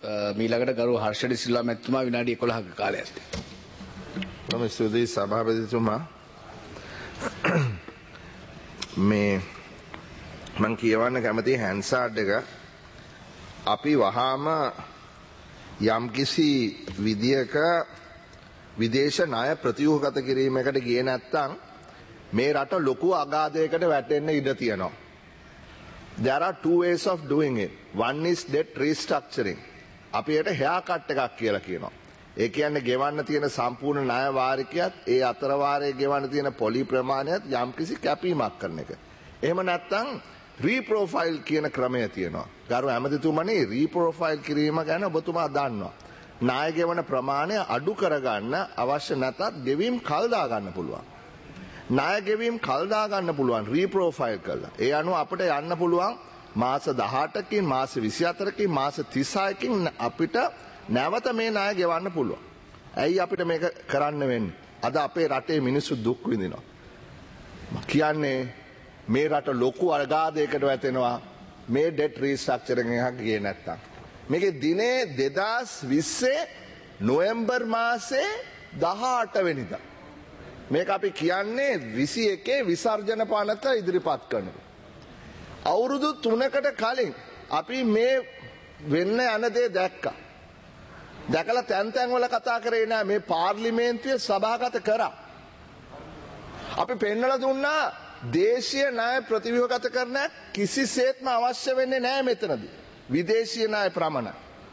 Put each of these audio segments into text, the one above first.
මීළඟට ගරු හර්ෂඩි සිල්වා මැතිතුමා විනාඩි 11ක කාලයක් තියෙනවා. මම ස්තුතියි සභාපතිතුමා. මේ මං කියවන්න කැමති හැන්සාඩ් එක අපි වහාම යම්කිසි විදියක විදේශ ණය ප්‍රතිව්‍යුහගත කිරීමකට ගියේ නැත්නම් මේ රට ලොකු අගාධයකට වැටෙන්න ඉඩ තියෙනවා. There are two ways of doing it. One is debt restructuring. අපි ඒකට haircut එකක් කියලා කියනවා. ඒ කියන්නේ ගෙවන්න තියෙන සම්පූර්ණ ණය වාරිකයත් ඒ අතර වාරයේ ගෙවන්න තියෙන පොලි ප්‍රමාණයත් යම්කිසි කැපීමක් කරන එක. එහෙම නැත්නම් රීප්‍රොෆයිල් කියන ක්‍රමය තියෙනවා. ගරු ඇමතිතුමනි රීප්‍රොෆයිල් කිරීම ගැන ඔබතුමා දන්නවා. ණය ගෙවන ප්‍රමාණය අඩු කරගන්න අවශ්‍ය නැතත් ගෙවීම් කල් දා ගන්න පුළුවන්. ණය ගෙවීම් කල් දා ගන්න පුළුවන් රීප්‍රොෆයිල් කරලා. ඒ අනුව අපිට යන්න පුළුවන් මාස 18කින් මාස 24කින් මාස 36කින් අපිට නැවත මේ ණය ගෙවන්න පුළුවන්. ඇයි අපිට මේක කරන්න වෙන්නේ? අද අපේ රටේ මිනිස්සු දුක් විඳිනවා. කියන්නේ මේ රට ලොකු අගාධයකට වැටෙනවා මේ ඩෙට් රීස්ට්‍රක්චරින් එකක් ගියේ නැත්තම්. මේකේ දිනේ 2020 නොවැම්බර් මාසේ 18 වෙනිදා. මේක අපි කියන්නේ 21 විසර්ජන පනත ඉදිරිපත් කරනවා. අවුරුදු 3කට කලින් අපි මේ වෙන්න යන දේ දැක්කා. දැකලා තැන් වල කතා කරේ නෑ මේ පාර්ලිමේන්තුවේ සභාගත කරා. අපි පෙන්නලා දුන්නා දේශීය ණය ප්‍රතිව්‍යුහගත කරන කිසිසේත්ම අවශ්‍ය වෙන්නේ නෑ මෙතනදී. විදේශීය ණය ප්‍රමාණය.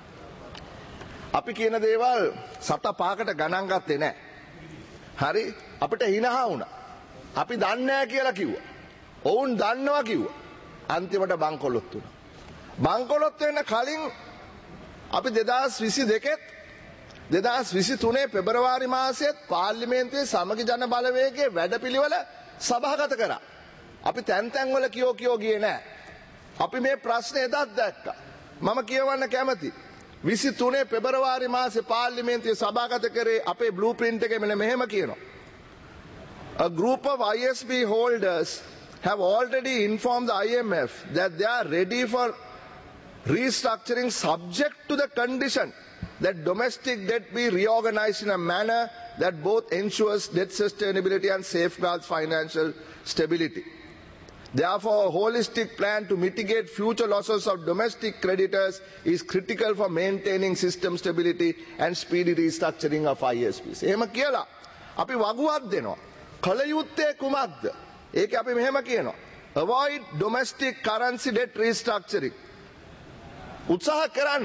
අපි කියන දේවල් සත පහකට ගණන් ගත්තේ නෑ. හරි අපිට හිනහා වුණා. අපි දන්නේ නැහැ කියලා කිව්වා. ඔවුන් දන්නවා කිව්වා. අන්තිමට බංකොලොත් වුණා. බංකොලොත් වෙන්න කලින් අපි 2022 2023 පෙබරවාරි මාසයේ පාර්ලිමේන්තුවේ සමගි ජන බලවේගයේ වැඩපිළිවෙල සභාගත කරා. අපි තැන් වල කියෝ ගියේ නැහැ. අපි මේ ප්‍රශ්නේ එදත් දැක්කා. මම කියවන්න කැමතියි. 23 පෙබරවාරි මාසේ පාර්ලිමේන්තුවේ සභාගත කරේ අපේ බ්ලූප්‍රින්ට් එකේ මෙන්න මෙහෙම කියනවා. A group of ISB holders have already informed the IMF that they are ready for restructuring subject to the condition that domestic debt be reorganized in a manner that both ensures debt sustainability and safeguards financial stability. Therefore, a holistic plan to mitigate future losses of domestic creditors is critical for maintaining system stability and speedy restructuring of ISPs. එහෙම කියලා අපි වගුවක් දෙනවා. කල යුත්තේ කුමක්ද? ඒක අපි මෙහෙම කියනවා. Avoid domestic currency debt restructuring. උත්සාහ කරන්න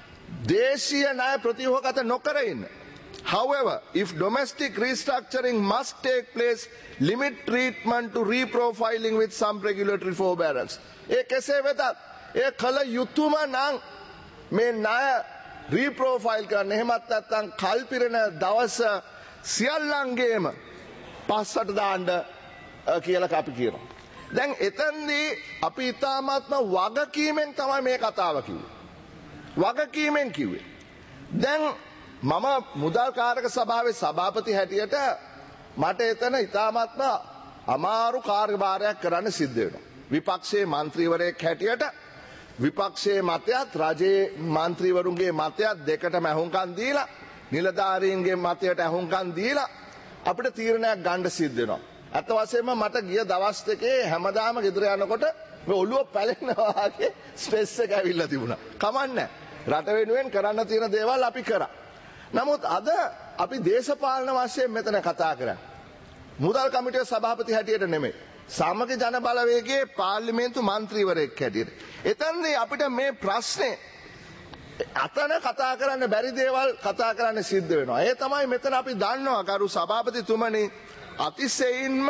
දේශීය ණය ප්‍රතිව්‍යුහගත නොකර ඉන්න. However, if domestic restructuring must take place, limit treatment to reprofiling with some regulatory forbearance. ඒ කෙසේ වෙතත් ඒ කල යුතුයම නම් මේ ණය රීප්‍රොෆයිල් කරන්න. එහෙමත් නැත්නම් කල්පිරෙන දවස සියල්ලංගේම පස්සට දාන්න කියලා අපි කියනවා. දැන් එතෙන්දී අපි ඊ타මාත්ම වගකීමෙන් තමයි මේ කතාව කිව්වේ. වගකීමෙන් කිව්වේ. දැන් මම මුදල් කාරක සභාවේ සභාපති හැටියට මට එතන ඊ타මාත්ම අමාරු කාර්යභාරයක් කරන්න සිද්ධ වෙනවා. විපක්ෂයේ മന്ത്രിවරයෙක් හැටියට විපක්ෂයේ මතයත් රජයේ മന്ത്രിවරුන්ගේ මතයත් දෙකටම අහුම්කම් දීලා නිලධාරීන්ගේ මතයට අහුම්කම් දීලා අපිට තීරණයක් ගන්න සිද්ධ වෙනවා. අත වශයෙන්ම මට ගිය දවස් දෙකේ හැමදාම ගෙදර යනකොට මේ ඔළුව පැලෙනවා වගේ ස්ට්‍රෙස් එක ඇවිල්ලා තිබුණා. කමන්නේ. රට වෙනුවෙන් කරන්න තියෙන දේවල් අපි කරා. නමුත් අද අපි දේශපාලන වශයෙන් මෙතන කතා කරන්නේ. මුදල් කමිටුවේ සභාපති හැටියට නෙමෙයි. සමගි ජන බලවේගයේ පාර්ලිමේන්තු මන්ත්‍රීවරයෙක් හැටියට. එතනදී අපිට මේ ප්‍රශ්නේ අතන කතා කරන්න බැරි දේවල් කතා කරන්න සිද්ධ වෙනවා. ඒ තමයි මෙතන අපි දන්නවා කරු සභාපතිතුමනි අතිශයින්ම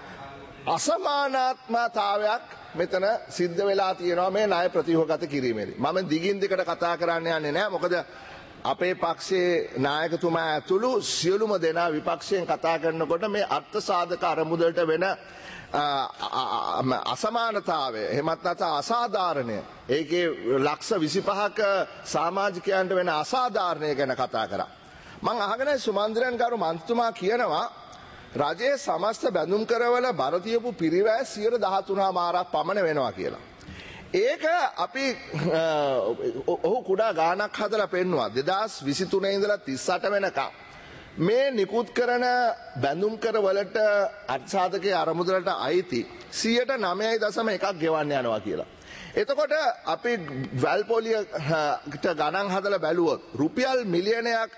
අසමානාත්මතාවයක් මෙතන සිද්ධ වෙලා තියෙනවා මේ ණය ප්‍රතිව්‍යුහගත කිරීමේදී. මම දිගින් දිගට කතා කරන්න යන්නේ නැහැ. මොකද අපේ පක්ෂයේ නායකතුමා ඇතුළු සියලුම දෙනා විපක්ෂයෙන් කතා කරනකොට මේ අර්ථ සාධක අරමුදලට වෙන අසමානතාවය එහෙමත් නැත්නම් අසාධාරණය ඒකේ ලක්ෂ 25ක සමාජිකයන්ට වෙන අසාධාරණය ගැන කතා කරා. මම අහගෙන සුමන්ද්‍රයන් ගරු මන්ත්‍රීතුමා කියනවා රජයේ සමස්ත බැඳුම් කරවල බර තියපු පිරිවැය 13.5 පමණ වෙනවා කියලා. ඒක අපි ඔහු කුඩා ගානක් හදලා පෙන්නවා 2023 ඉඳලා 38 වෙනකම් මේ නිකුත් කරන බැඳුම් කර වලට අර්ථසාධකයේ අරමුදලට අයිති 9.1ක් ගෙවන්න යනවා කියලා. එතකොට අපි වැල්පොලියට ගණන් හදලා බැලුවොත් රුපියල් මිලියනයක්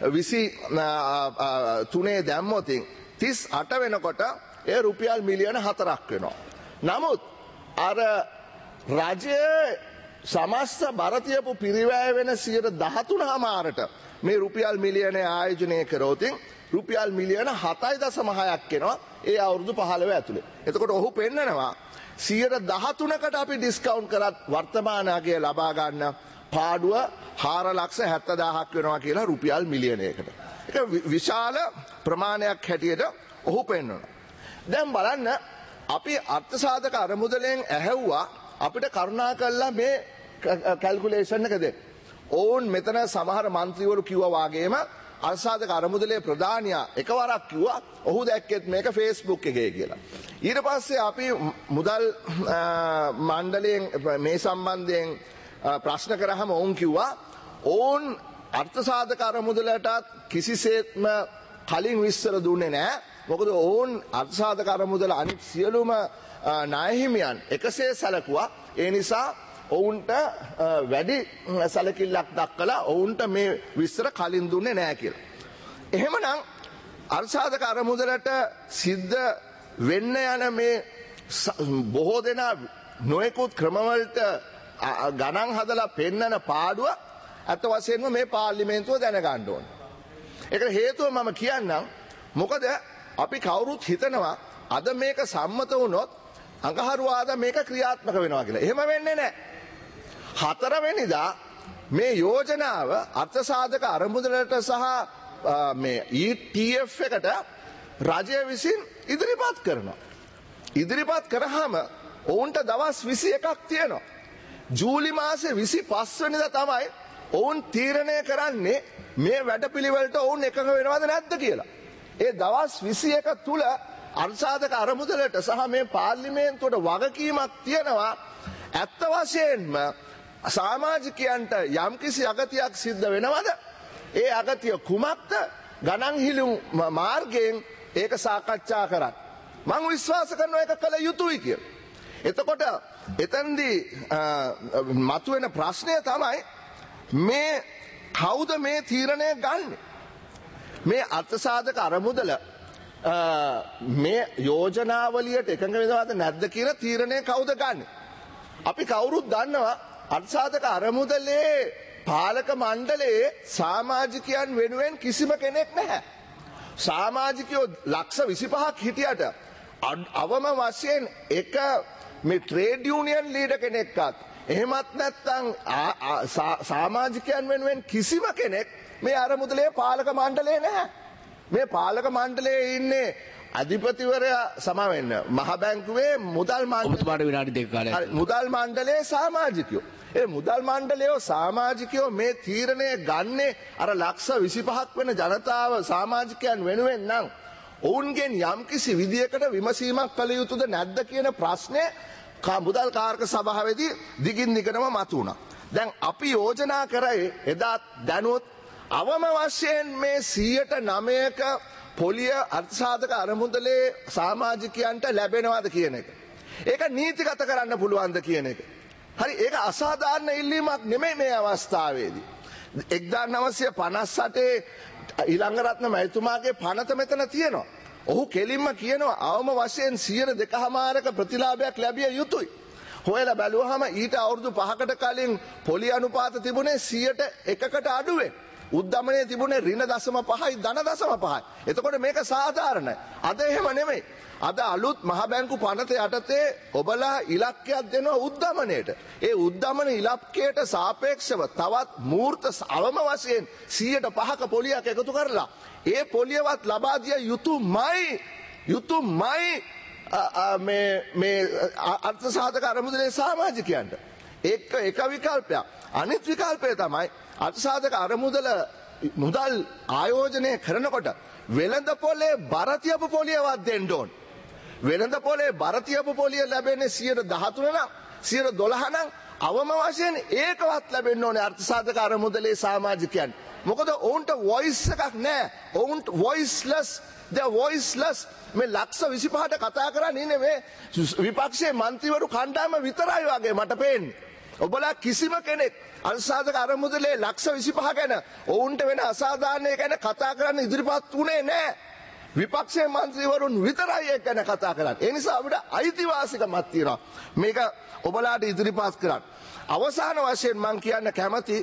23 දැම්මොත් 38 වෙනකොට ඒ රුපියල් මිලියන 4ක් වෙනවා. නමුත් අර රජයේ සමස්ත බරතියපු පිරිවැය වෙන 13.5%ට මේ රුපියල් මිලියනය ආයෝජනය කරොත් රුපියල් මිලියන 7.6ක් එනවා ඒ අවුරුදු 15 ඇතුලේ. එතකොට ඔහු පෙන්නනවා 13%කට අපි ඩිස්කවුන්ට් කරත් වර්තමාන අගය ලබා ගන්න පාඩුව 4,70,000ක් වෙනවා කියලා රුපියල් මිලියනයකට. ඒක විශාල ප්‍රමාණයක් හැටියට ඔහු පෙන්වනවා. දැන් බලන්න අපි අර්ථසාධක අරමුදලෙන් ඇහැව්වා අපිට කරුණා කළා මේ කැල්කියුලේෂන් එක දෙන්න. ඕන් මෙතන සමහර മന്ത്രിවරු කිව්වා වාගේම අර්ථසාධක අරමුදලේ ප්‍රධානියා එකවරක් කිව්වා ඔහු දැක්කෙත් මේක Facebook එකේ කියලා. ඊට පස්සේ අපි මුදල් මණ්ඩලයෙන් මේ සම්බන්ධයෙන් ප්‍රශ්න කරාම ඔවුන් කිව්වා ඕන් අර්ථසාධක අරමුදලටත් කිසිසේත්ම කලින් විස්තර දුන්නේ නැහැ. මොකද ඔවුන් අර්ථසාධක අරමුදල අනිත් සියලුම ණය හිමියන් එකසේ සැලකුවා. ඒ නිසා ඔවුන්ට වැඩි සැලකිල්ලක් දක්වලා ඔවුන්ට මේ විස්තර කලින් දුන්නේ නැහැ කියලා. එහෙමනම් අර්ථසාධක අරමුදලට සිද්ධ වෙන්න යන මේ බොහෝ දෙනා නොයෙකුත් ක්‍රමවලට ගණන් හදලා පෙන්නන පාඩුව අත වශයෙන්ම මේ පාර්ලිමේන්තුව දැනගන්න ඕන. ඒකට හේතුව මම කියන්නම්. මොකද අපි කවුරුත් හිතනවා අද මේක සම්මත වුණොත් අඟහරුවාදා මේක ක්‍රියාත්මක වෙනවා කියලා. එහෙම වෙන්නේ නැහැ. 4 වෙනිදා මේ යෝජනාව අර්ථසාධක අරමුදලට සහ මේ ETF එකට රජය විසින් ඉදිරිපත් කරනවා. ඉදිරිපත් කරාම ඔවුන්ට දවස් 21ක් තියෙනවා. ජූලි මාසේ 25 වෙනිදා තමයි ඔවුන් තීරණය කරන්නේ මේ වැඩපිළිවෙලට ඔවුන් එකඟ වෙනවද නැද්ද කියලා. ඒ දවස් 21 තුල අර්ථසාධක අරමුදලට සහ මේ පාර්ලිමේන්තුවට වගකීමක් තියෙනවා. ඇත්ත වශයෙන්ම සමාජිකයන්ට යම්කිසි අගතියක් සිද්ධ වෙනවද? ඒ අගතිය කුමක්ද? ගණන් හිලුම් මාර්ගයෙන් ඒක සාකච්ඡා කරන්න. මම විශ්වාස කරනවා ඒක කළ යුතුයි කියලා. එතකොට එතෙන්දී මතුවෙන ප්‍රශ්නය තමයි මේ කවුද මේ තීරණය ගන්නෙ? මේ අර්ථසාධක අරමුදල මේ යෝජනාවලියට එකඟ වෙනවද නැද්ද කියලා තීරණය කවුද ගන්නෙ? අපි කවුරුත් දන්නවා අර්ථසාධක අරමුදලේ පාලක මණ්ඩලයේ සමාජිකයන් වෙනුවෙන් කිසිම කෙනෙක් නැහැ. සමාජිකයෝ ලක්ෂ 25ක් හිටියට අවම වශයෙන් එක මේ ට්‍රේඩ් යූනියන් ලීඩර් කෙනෙක්වත් එහෙමත් නැත්නම් සමාජිකයන් වෙනුවෙන් කිසිම කෙනෙක් මේ අරමුදලේ පාලක මණ්ඩලයේ නැහැ. මේ පාලක මණ්ඩලයේ ඉන්නේ අධිපතිවරයා සම වෙන්න මහ බැංකුවේ මුදල් මණ්ඩලයේ සමාජිකයෝ. ඒ මුදල් මණ්ඩලයේ සමාජිකයෝ මේ තීරණය ගන්නේ අර ලක්ෂ 25ක් වෙන ජනතාව සමාජිකයන් වෙනුවෙන් නම් ඔවුන්ගෙන් යම්කිසි විදියකට විමසීමක් කළ යුතුද නැද්ද කියන ප්‍රශ්නේ මුදල් කාර්ක සභාවේදී දිගින් දිගටම මතුවුණා. දැන් අපි යෝජනා කරේ එදා දැනුවත් අවම වශයෙන් මේ 109ක පොලිය අර්ථසාධක අරමුදලේ සමාජිකයන්ට ලැබෙනවද කියන එක. ඒක නීතිගත කරන්න පුළුවන්ද කියන එක. හරි ඒක අසාධාරණ ඉල්ලීමක් නෙමෙයි මේ අවස්ථාවේදී. 1958 ඊළඟරත්න මැතිතුමාගේ පනත මෙතන තියෙනවා. ඔහු කෙලින්ම කියනවා අවම වශයෙන් 2.5ක ප්‍රතිලාභයක් ලැබිය යුතුයි. හොයලා බැලුවහම ඊට අවුරුදු 5කට කලින් පොලි අනුපාත තිබුණේ 100කට අඩුවෙන්. උද්දමනයේ තිබුණේ ඍණ 0.5යි ධන 0.5යි. එතකොට මේක සාධාරණයි. අද එහෙම නෙමෙයි. අද අලුත් මහ බැංකු පනත යටතේ ඔබලා ඉලක්කයක් දෙනවා උද්දමනයට. ඒ උද්දමන ඉලක්කයට සාපේක්ෂව තවත් මූර්ත අවම වශයෙන් 105ක පොලියක් එකතු කරලා ඒ පොලියවත් ලබා දිය යුතුයමයි මේ අර්ථසාධක අරමුදලේ සමාජිකයන්ට. එක විකල්පයක්. අනිත් විකල්පය තමයි අර්ථසාධක අරමුදල මුදල් ආයෝජනය කරනකොට වෙළඳ පොලේ බර තියපු පොලියවත් දෙන්න ඕන. වෙළඳ පොලේ බර තියපු පොලිය ලැබෙන්නේ 13 නම් 112 නම් අවම වශයෙන් ඒකවත් ලැබෙන්න ඕනේ අර්ථසාධක අරමුදලේ සමාජිකයන්. මොකද ඔවුන්ට වොයිස් එකක් නැහැ. ඔවුන්ට වොයිස්ලස්. they are voiceless. මේ ලක්ෂ 25ට කතා කරන්නේ ඉන්නේ මේ විපක්ෂයේ മന്ത്രിවරු කණ්ඩායම විතරයි වගේ මට පේන්නේ. ඔබලා කිසිම කෙනෙක් අර්ථසාධක අරමුදලේ ලක්ෂ 25 ගැන ඔවුන්ට වෙන අසාධාරණය ගැන කතා කරන්න ඉදිරිපත් වුණේ නැහැ. විපක්ෂයේ മന്ത്രിවරුන් විතරයි ඒක ගැන කතා කරන්නේ. ඒ නිසා අපිට අයිතිවාසිකමක් තියෙනවා. මේක ඔබලාට ඉදිරිපත් කරන්න. අවසාන වශයෙන් මම කියන්න කැමති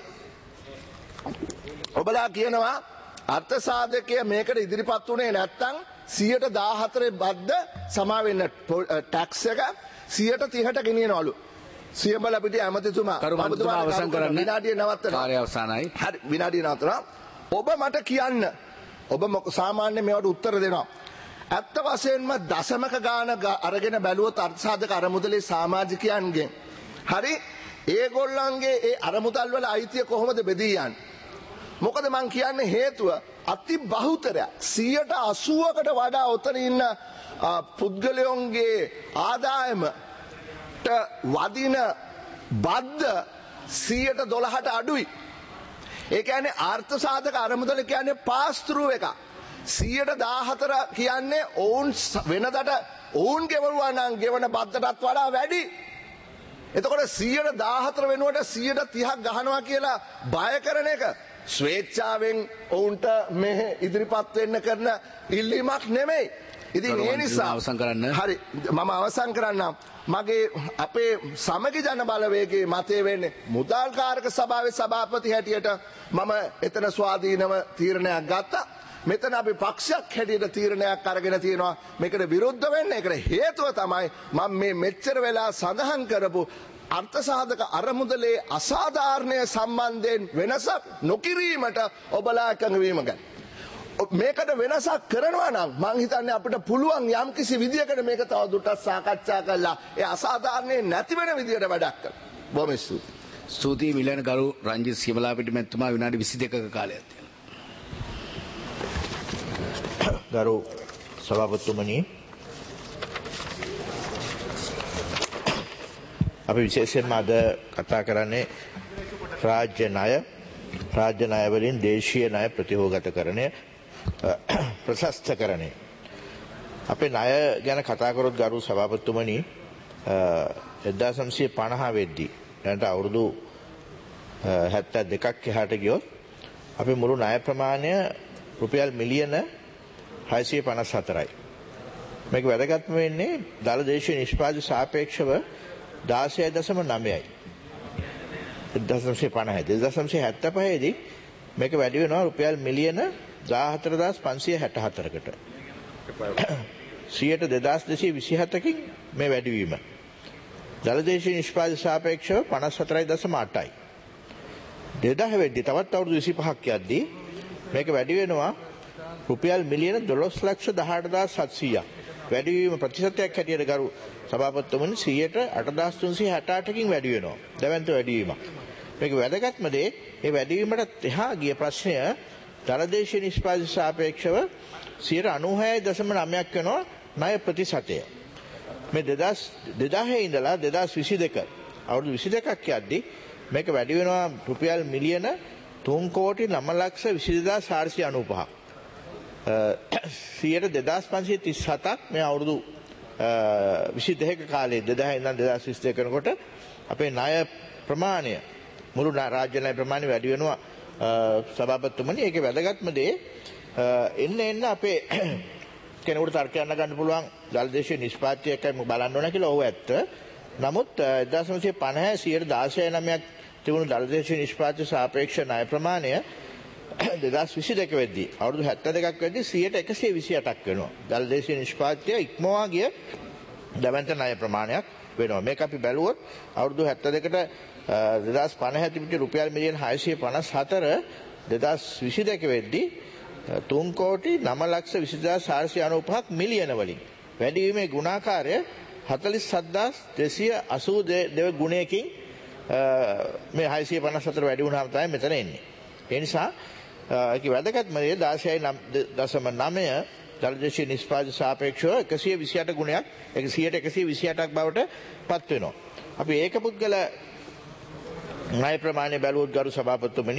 ඔබලා කියනවා අර්ථසාධකය මේකට ඉදිරිපත් වුණේ නැත්තම් 114 බද්ද සමා වෙන්න ටැක්ස් එක 130ට ගෙනියනවලු. සියඹල පිටිය ඇමතිතුමා කරුමතුමා අවසන් කරන්න. විනාඩිය නවත්තනවා. කාර්ය අවසానයි. හරි විනාඩිය නවත්තනවා. ඔබ මට කියන්න. ඔබ සාමාන්‍ය මේවට උත්තර දෙනවා. ඇත්ත වශයෙන්ම දශමක ගාන අරගෙන බැලුවොත් අර්ථසාධක අරමුදලේ සමාජිකයන්ගෙන් හරි ඒගොල්ලන්ගේ ඒ අරමුදල් වල අයිතිය කොහොමද බෙදී යන්නේ? මොකද මං කියන්නේ හේතුව අති බහුතරයක් 80%කට වඩා ඔතන ඉන්න පුද්ගලයන්ගේ ආදායමට වදින බද්ද 112ට අඩුයි. ඒ කියන්නේ අර්ථසාධක අරමුදල කියන්නේ පාස් ත්‍රූ එක. 114 කියන්නේ ඔවුන් වෙනදට ඔවුන් ගෙවුවා නම් ගෙවන බද්දටත් වඩා වැඩි. එතකොට 114 වෙනුවට 130ක් ගහනවා කියලා බය කරන එක ස්වේච්ඡාවෙන් ඔවුන්ට මේ ඉදිරිපත් වෙන්න කරන ඉල්ලීමක් නෙමෙයි. ඉතින් ඒ නිසා හරි මම අවසන් කරන්නම්. මගේ අපේ සමගි ජන බලවේගයේ මතය වෙන්නේ මුදල් කාරක සභාවේ සභාපති හැටියට මම එතන ස්වාධීනව තීරණයක් ගත්තා. මෙතන අපි පක්ෂයක් හැටියට තීරණයක් අරගෙන තියෙනවා මේකට විරුද්ධ වෙන්න. ඒකට හේතුව තමයි මම මේ මෙච්චර වෙලා සඳහන් කරපු අර්ථසාධක අරමුදලේ අසාධාරණය සම්බන්ධයෙන් වෙනසක් නොකිරීමට ඔබලා එකඟ වීම ගැන. මේකට වෙනසක් කරනවා නම් මං හිතන්නේ අපිට පුළුවන් යම් කිසි විදියකට මේක තව දුරටත් සාකච්ඡා කරලා ඒ අසාධාරණේ නැති වෙන විදියට වැඩක් කරන්න. බොහොම ස්තුතියි. ස්තුතියි මිලන ගරු රංජිත් සියඹලාපිටිය මැතිතුමා විනාඩි 22ක කාලයක් තියෙනවා. ගරු සභාපතිතුමනි, අපි විශේෂයෙන්ම අද කතා කරන්නේ රාජ්‍ය ණය වලින් දේශීය ණය ප්‍රතිහෝගතකරණය ප්‍රශස්තකරණය. අපේ ණය ගැන කතා කරොත් ගරු සභාපතිතුමනි 1950 වෙද්දී දැනට අවුරුදු 72ක් එහාට ගියොත් අපේ මුළු ණය ප්‍රමාණය රුපියල් මිලියන 654යි. මේක වැදගත්ම වෙන්නේ දළ දේශීය නිෂ්පාදනය සාපේක්ෂව 16.9යි. 1950 දී මේක වැඩි වෙනවා රුපියල් මිලියන 14564කට. 2227කින් මේ වැඩිවීම. දළ දේශීය නිෂ්පාදනය සාපේක්ෂව 54.8යි. 2000 වෙද්දී තවත් අවුරුදු 25ක් යද්දී මේක වැඩි වෙනවා රුපියල් මිලියන 12,18,700ක්. වැඩිවීම ප්‍රතිශතයක් හැටියට ගරු සභාපතිතුමනි 8,368කින් වැඩි වෙනවා. දැවැන්ත වැඩිවීමක්. මේක වැදගත්ම දේ මේ වැඩිවීමට එහා ගිය ප්‍රශ්නය දළ දේශීය නිෂ්පාදනය සාපේක්ෂව 96.9ක් වෙනවා ණය ප්‍රතිශතය. මේ 2000 ඉඳලා 2022 අවුරුදු 22ක් යද්දී මේක වැඩි වෙනවා රුපියල් මිලියන 3,09,22,495ක්. 2537ක් මේ අවුරුදු 22ක කාලේ 2000 ඉඳන් 2022 වෙනකොට අපේ ණය ප්‍රමාණය මුළු රාජ්‍ය ණය ප්‍රමාණය වැඩි වෙනවා සභාපතිතුමනි. ඒකේ වැදගත්ම දේ එන්න අපේ කෙනෙකුට තර්කයක් ගන්න පුළුවන් දළ දේශීය නිෂ්පාදනය එකයි බලන්න ඕන කියලා. ඔව් ඇත්ත. නමුත් 1950 16.9ක් තිබුණු දළ දේශීය නිෂ්පාදනය සාපේක්ෂ ණය ප්‍රමාණය 2022 වෙද්දී අවුරුදු 72ක් වෙද්දී 128ක් වෙනවා. දළ දේශීය නිෂ්පාදනය ඉක්මවා ගිය දැවැන්ත ණය ප්‍රමාණයක් වෙනවා. මේක අපි බැලුවොත් අවුරුදු 72ට 2050 තිබිච්ච රුපියල් මිලියන 654 2022 වෙද්දී 3,09,20,495ක් මිලියන වලින් වැඩිවීමේ ගුණාකාරය 47,282 ගුණයකින් මේ 654 වැඩි වුණාම තමයි මෙතන එන්නේ. ඒ නිසා ඒක වැදගත්ම දේ 16.9 දළ දේශීය නිෂ්පාදනය සාපේක්ෂව 128 ගුණයක් 128ක් බවට පත් වෙනවා. අපි ඒක පුද්ගල ණය ප්‍රමාණය බැලුවොත් ගරු සභාපතිතුමනි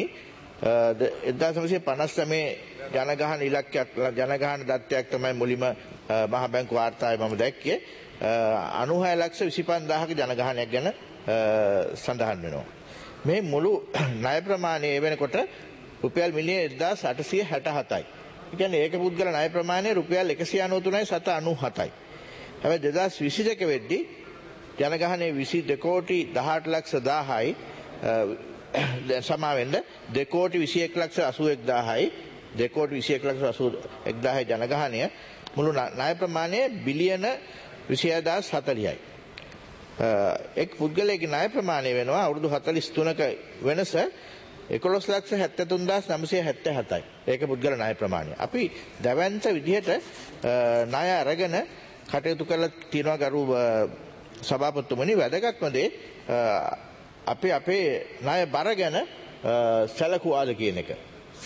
1959 ජනගහන ඉලක්කයක් ජනගහන දත්තයක් තමයි මුලින්ම මහ බැංකු වාර්තාවේ මම දැක්කේ 96,25,000ක ජනගහනයක් ගැන සඳහන් වෙනවා. මේ මුළු ණය ප්‍රමාණය වෙනකොට රුපියල් මිලියන 1867යි. ඒ කියන්නේ ඒක පුද්ගල ණය ප්‍රමාණය රුපියල් 193,797යි. හැබැයි 2022 වෙද්දී ජනගහනයේ 22 කෝටි 18 ලක්ෂ 1000යි සමාවෙන්න 2 කෝටි 21,81,000යි 2 කෝටි 21,81,000 ජනගහනය මුළු ණය ප්‍රමාණය බිලියන 26,040යි. එක් පුද්ගලයෙකුගේ ණය ප්‍රමාණය වෙනවා අවුරුදු 43ක වෙනස 11,73,977යි. ඒක පුද්ගල ණය ප්‍රමාණය. අපි දැවැන්ත විදිහට ණය අරගෙන කටයුතු කරලා තියෙනවා ගරු සභාපතිතුමනි. වැදගත්ම දේ අපි අපේ ණය බර ගැන සැලකුවාද කියන එක.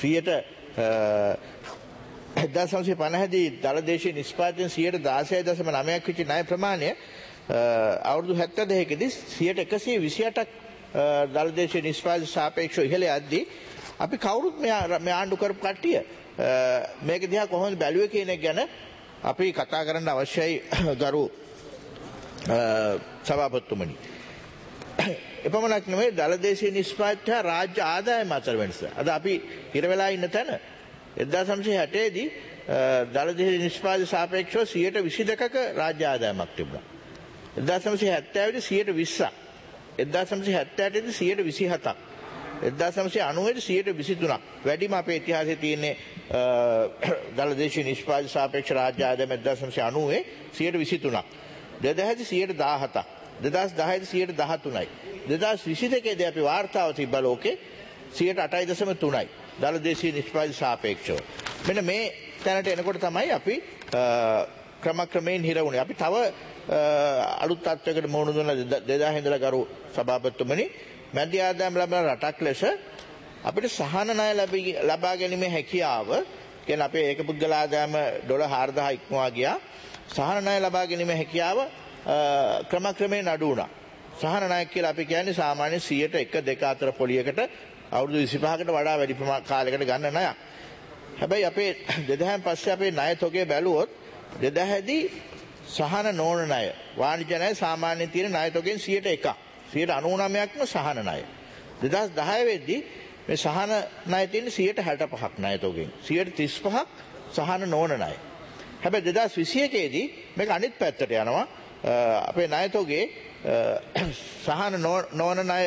1950 දී දළදේශීය නිෂ්පාදනය 16.9ක් විච ණය ප්‍රමාණය අවුරුදු 72 දී 128ක් දළදේශීය නිෂ්පාදන සාපේක්ෂව ඉහළ යද්දී අපි කවුරුත් මේ ආණ්ඩු කරපු කට්ටිය මේක දිහා කොහොමද බැලුවේ කියන එක ගැන අපි කතා කරන්න අවශ්‍යයි ගරු සභාපතිතුමනි. එපමණක් නෙමෙයි දළදේශීය නිෂ්පාදනය රාජ්‍ය ආදායම අතර වෙනස. අද අපි ඉර වෙලා ඉන්න තැන 1960 දී දළදේශීය නිෂ්පාදනය සාපේක්ෂව 22%ක රාජ්‍ය ආදායමක් තිබුණා. 1970 දී 20%ක්. 1978 දී 27%ක්. 1990 දී 23%ක්. වැඩිම අපේ ඉතිහාසයේ තියෙන්නේ දළදේශීය නිෂ්පාදනය සාපේක්ෂ රාජ්‍ය ආදායම 1990 23%ක්. 2000 දී 17%ක්. 2010 දී 13%යි. 2022 දී අපි වාර්තාව තිබ්බ ලෝකේ 8.3යි. දළදේශීය නිෂ්පාදනය සාපේක්ෂව. මෙන්න මේ තැනට එනකොට තමයි අපි ක්‍රමක්‍රමයෙන් හිර වුණේ. අපි තව අලුත් තත්ත්වයකට මුහුණ දුන්න 2000 ඉඳලා ගරු සභාපතිතුමනි මැදි ආදායම් ලබන රටක් ලෙස අපිට සහන ණය ලබා ගැනීමේ හැකියාව කියන්නේ අපේ ඒක පුද්ගල ආදායම ඩොලර් 4000 ඉක්මවා ගියා. සහන ණය ලබා ගැනීමේ හැකියාව ක්‍රමක්‍රමයෙන් අඩු වුණා. සහන ණයක් කියලා අපි කියන්නේ සාමාන්‍ය 100ට 1 2 අතර පොලියකට අවුරුදු 25කට වඩා වැඩි කාලයකට ගන්න ණයක්. හැබැයි අපේ 2000න් පස්සේ අපේ ණය තොගය බැලුවොත් 2000 දී සහන නොවන ණය වාණිජ්‍ය ණය සාමාන්‍යයෙන් තියෙන ණය තොගෙන් 101ක් 99%ක්ම සහන ණය. 2010 වෙද්දී මේ සහන ණය තියෙන 65ක් ණය තොගෙන් 35ක් සහන නොවන ණය. හැබැයි 2021 දී මේක අනිත් පැත්තට යනවා. අපේ ණය තොගේ සහන නොවන ණය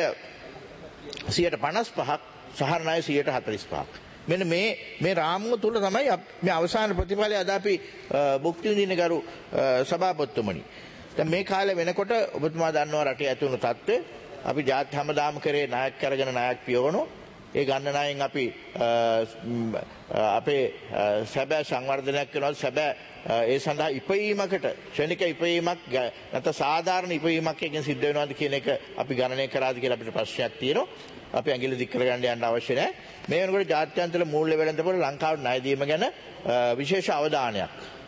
155ක් සහන ණය 145ක්. මෙන්න මේ රාමුව තුල තමයි මේ අවසාන ප්‍රතිඵලය අද අපි භුක්ති විඳින ගරු සභාපතිතුමනි. දැන් මේ කාලේ වෙනකොට ඔබතුමා දන්නවා රටේ ඇති වුණු තත්ත්වය. අපි ජාති හැමදාම කරේ ණයක් කරගෙන ණයක් පියවනෝ. ඒ ගන්න ණයෙන් අපි අපේ සැබෑ සංවර්ධනයක් කරනවා. සැබෑ ඒ සඳහා ඉපයීමකට ක්ෂණික ඉපයීමක් නැත්නම් සාධාරණ ඉපයීමක් එකෙන් සිද්ධ වෙනවද කියන එක අපි ගණනය කරාද කියලා අපිට ප්‍රශ්නයක් තියෙනවා. අපි ඇඟිලි දික් කරගන්න යන්න අවශ්‍ය නැහැ. මේ වෙනකොට ජාත්‍යන්තර මූල්‍ය වෙළඳපොළ ලංකාවට ණය දීම ගැන විශේෂ අවධානයක්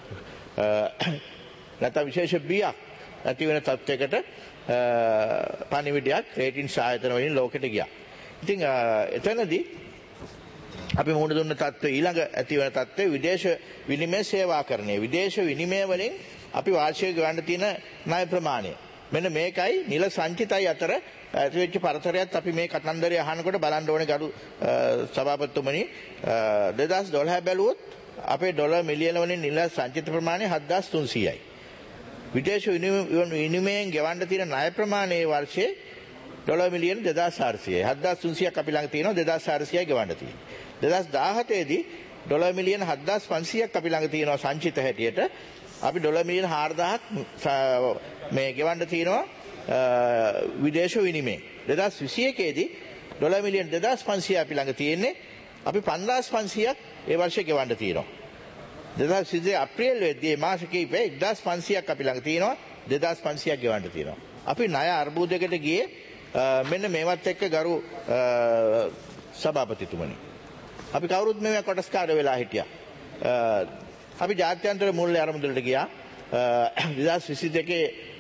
නැත්නම් විශේෂ බියක් ඇති වෙන තත්යකට පණිවිඩයක් රේටින්ග් ආයතන වලින් ලෝකෙට ගියා. ඉතින් එතනදී අපි මුහුණ දුන්න තත්ත්වය ඊළඟ ඇති වෙන තත්ත්වය විදේශ විනිමය සේවාකරණය. විදේශ විනිමය වලින් අපි වාර්ෂිකව ගන්න තියෙන ණය ප්‍රමාණය. මෙන්න මේකයි නිල සංචිතයි අතර ඇති වෙච්ච පරතරයත් අපි මේ කතන්දරය අහනකොට බලන්න ඕනේ ගරු සභාපතිතුමනි 2012 බැලුවොත් අපේ ඩොලර් මිලියන වලින් නිල සංචිත ප්‍රමාණය 7300යි. විදේශ විනිමයෙන් ගෙවන්න තියෙන ණය ප්‍රමාණය වර්ෂයේ ඩොලර් මිලියන 2400යි. 7300ක් අපි ළඟ තියෙනවා 2400යි ගෙවන්න තියෙන්නේ. 2017 දී ඩොලර් මිලියන 7500ක් අපි ළඟ තියෙනවා සංචිත හැටියට. අපි ඩොලර් මිලියන 4000ක් මේ ගෙවන්න තියෙනවා විදේශ විනිමය. 2021 දී ඩොලර් මිලියන 2500 අපි ළඟ තියෙන්නේ. අපි 5500ක් ඒ වර්ෂේ ගෙවන්න තියෙනවා. 2020 අප්‍රේල් වෙද්දී මාස කිහිපේ 1500ක් අපි ළඟ තියෙනවා 2500ක් ගෙවන්න තියෙනවා. අපි ණය අර්බුදයකට ගියේ මෙන්න මේවත් එක්ක ගරු සභාපතිතුමනි. අපි කවුරුත් මේ කොටස්කාර වෙලා හිටියා. අපි ජාත්‍යන්තර මූල්‍ය අරමුදලට ගියා 2022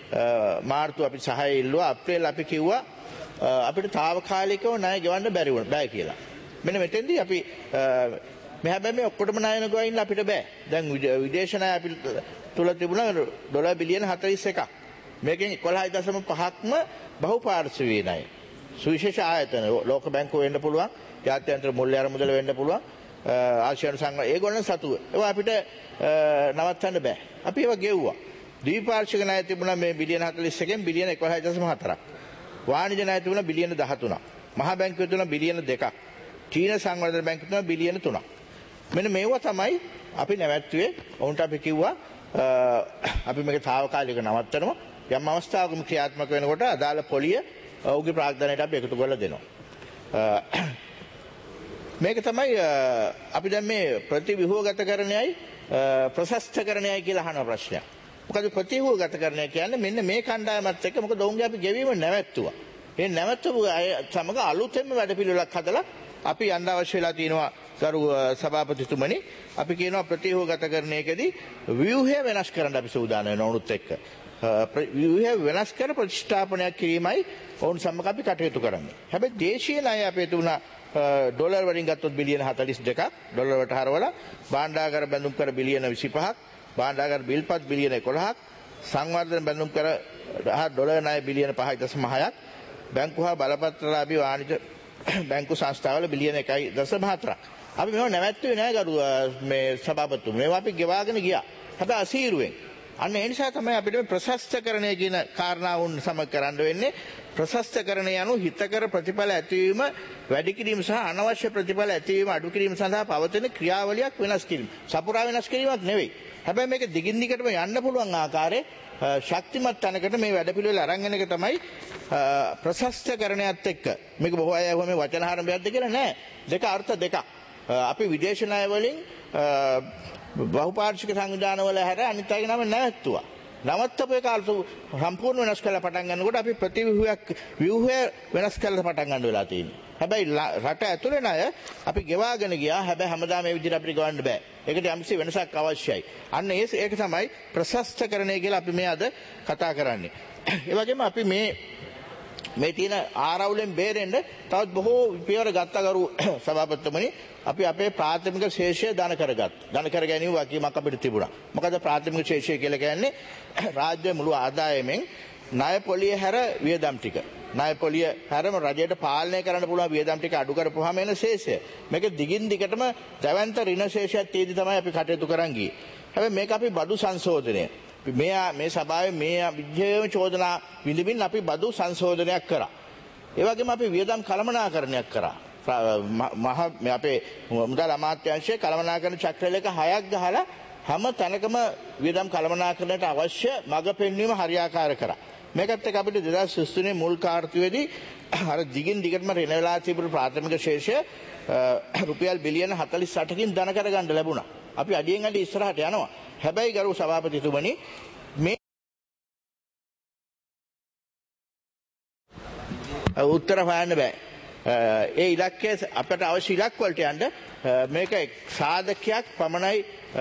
මාර්තු අපි සහාය ඉල්ලුවා. අප්‍රේල් අපි කිව්වා අපිට తాවකාලිකව ණය ගෙවන්න බෑ කියලා. මෙන්න මෙතෙන්දී අපි මේ හැබැයි මේ ඔක්කොටම ණය නගවා ඉන්න අපිට බෑ. දැන් විදේශ ණය අපි තුල තිබුණා ඩොලර් බිලියන 41ක්. මේකෙන් 11.5ක්ම බහුපාර්ශ්වීය ණය. සුවිශේෂ ආයතන ලෝක බැංකුව වෙන්න පුළුවන්, ජාත්‍යන්තර මුල්‍ය අරමුදල වෙන්න පුළුවන්, ආසියානු සංගම ඒගොල්ලන් සතුව. ඒවා අපිට නවත්තන්න බෑ. අපි ඒවා ගෙව්වා. ද්විපාර්ශ්වික ණය තිබුණා මේ බිලියන 41කින් බිලියන 11.4ක්. වාණිජ ණය තිබුණා බිලියන 13ක්. මහා බැංකුව තිබුණා බිලියන 2ක්. චීන සංවර්ධන බැංකුව තිබුණා බිලියන 3ක්. මෙන්න මේවා තමයි අපි නැවැත්තුවේ. ඔවුන්ට අපි කිව්වා අපි මේක తాවකාලික නවත්තනවා. යම් අවස්ථාවක ක්‍රියාත්මක වෙනකොට අදාළ පොලිය ඔහුගේ ප්‍රාග්ධනයට අපි එකතු කරලා දෙනවා. මේක තමයි අපි දැන් මේ ප්‍රතිව්‍යුහගතකරණයයි ප්‍රශස්තකරණයයි කියලා අහන ප්‍රශ්නයක්. මොකද ප්‍රතිව්‍යුහගතකරණය කියන්නේ මෙන්න මේ කණ්ඩායමත් එක්ක මොකද ඔවුන්ගේ අපි ගෙවීම නැවැත්තුවා. මේ නැවැත්වපු අය සමග අලුතෙන්ම වැඩපිළිවෙලක් හදලා අපි යන්න අවශ්‍ය වෙලා තියෙනවා ගරු සභාපතිතුමනි. අපි කියනවා ප්‍රතිව්‍යුහගතකරණයකදී ව්‍යුහය වෙනස් කරන්න අපි සූදානම් වෙනවා උනුත් එක්ක. ව්‍යුහය වෙනස් කර ප්‍රතිස්ථාපනයක් කිරීමයි ඔවුන් සමග අපි කටයුතු කරන්නේ. හැබැයි දේශීය ණය අපේ තුනා ඩොලර් වලින් ගත්තොත් බිලියන 42ක් ඩොලර් වලට හරවලා භාණ්ඩාගාර බැඳුම් කර බිලියන 25ක් භාණ්ඩාගාර බිල්පත් බිලියන 11ක් සංවර්ධන බැඳුම් කර ඩොලර් ණය බිලියන 5.6ක් බැංකු හා බලපත්‍රලාභී වාණිජ බැංකු සංස්ථාවල බිලියන 1.4ක්. අපි මේව නැවැත්තුවේ නෑ ගරු මේ සභාපතිතුමනි. මේවා අපි ගෙවාගෙන ගියා. හැබැයි අසීරුවෙන්. අන්න ඒ නිසා තමයි අපිට ප්‍රශස්තකරණය කියන කාරණාවුන් සමග කරන්න වෙන්නේ. ප්‍රශස්තකරණය යනු හිතකර ප්‍රතිඵල ඇතිවීම වැඩි කිරීම සහ අනවශ්‍ය ප්‍රතිඵල ඇතිවීම අඩු කිරීම සඳහා පවතින ක්‍රියාවලියක් වෙනස් කිරීම. සපුරා වෙනස් කිරීමක් නෙවෙයි. හැබැයි මේක දිගින් දිගටම යන්න පුළුවන් ආකාරයේ ශක්තිමත් තැනකට මේ වැඩපිළිවෙල අරන් එන එක තමයි ප්‍රශස්තකරණයත් එක්ක. මේක බොහෝ අය අහුව මේ වචන හරඹයක්ද කියලා නෑ. දෙක අර්ථ දෙකක්. අපි විදේශ ණය වලින් බහුපාර්ශ්වික සංවිධානවල හැර අනිත් අයගේ නම නැවැත්තුවා. නවත්තපු එක අර්ථ සම්පූර්ණ වෙනස් කරලා පටන් ගන්නකොට අපි ව්‍යුහය වෙනස් කරලා පටන් ගන්න වෙලා තියෙනවා. හැබැයි රට ඇතුලේ ණය අපි ගෙවාගෙන ගියා. හැබැයි හැමදාම මේ විදිහට අපිට ගවන්න බෑ. ඒකට යම්කිසි වෙනසක් අවශ්‍යයි. අන්න ඒක තමයි ප්‍රශස්තකරණය කියලා අපි මේ අද කතා කරන්නේ. ඒ වගේම අපි මේ තියෙන ආරවුලෙන් බේරෙන්න තවත් බොහෝ පියවර ගත්ත ගරු සභාපතිතුමනි. අපි අපේ ප්‍රාථමික ශේෂය දන කර ගැනීම වගකීමක් අපිට තිබුණා. මොකද ප්‍රාථමික ශේෂය කියලා කියන්නේ රාජ්‍ය මුළු ආදායමෙන් ණය පොලිය හැර වියදම් ටික. ණය පොලිය හැරම රජයට පාලනය කරන්න පුළුවන් වියදම් ටික අඩු කරපුවාම එන ශේෂය. මේක දිගින් දිගටම දැවැන්ත ඍණ ශේෂයක් තියදී තමයි අපි කටයුතු කරන් ගියේ. හැබැයි මේක අපි බදු සංශෝධනය මේ සභාවේ මේ විද්‍යාව චෝදනා විඳින්න අපි බදු සංශෝධනයක් කරා. ඒ වගේම අපි වියදම් කළමනාකරණයක් කරා. අපේ මුදල් අමාත්‍යාංශයේ කළමනාකරණ චක්‍රලේඛ 6ක් ගහලා හැම තැනකම වියදම් කළමනාකරණයට අවශ්‍ය මඟ පෙන්වීම හරියාකාර කරා. මේකත් එක්ක අපිට 2023 මුල් කාර්තුවේදී අර දිගින් දිගටම රැළ වෙලා තිබුණු ප්‍රාථමික ශේෂය රුපියල් බිලියන 48කින් දන කරගන්න ලැබුණා. අපි අඩියෙන් අඩිය ඉස්සරහට යනවා. හැබැයි ගරු සභාපතිතුමනි මේ උත්තර හොයන්න බෑ. ඒ ඉලක්කය අපට අවශ්‍ය ඉලක්ක වලට යන්න මේක සාධකයක් පමණයි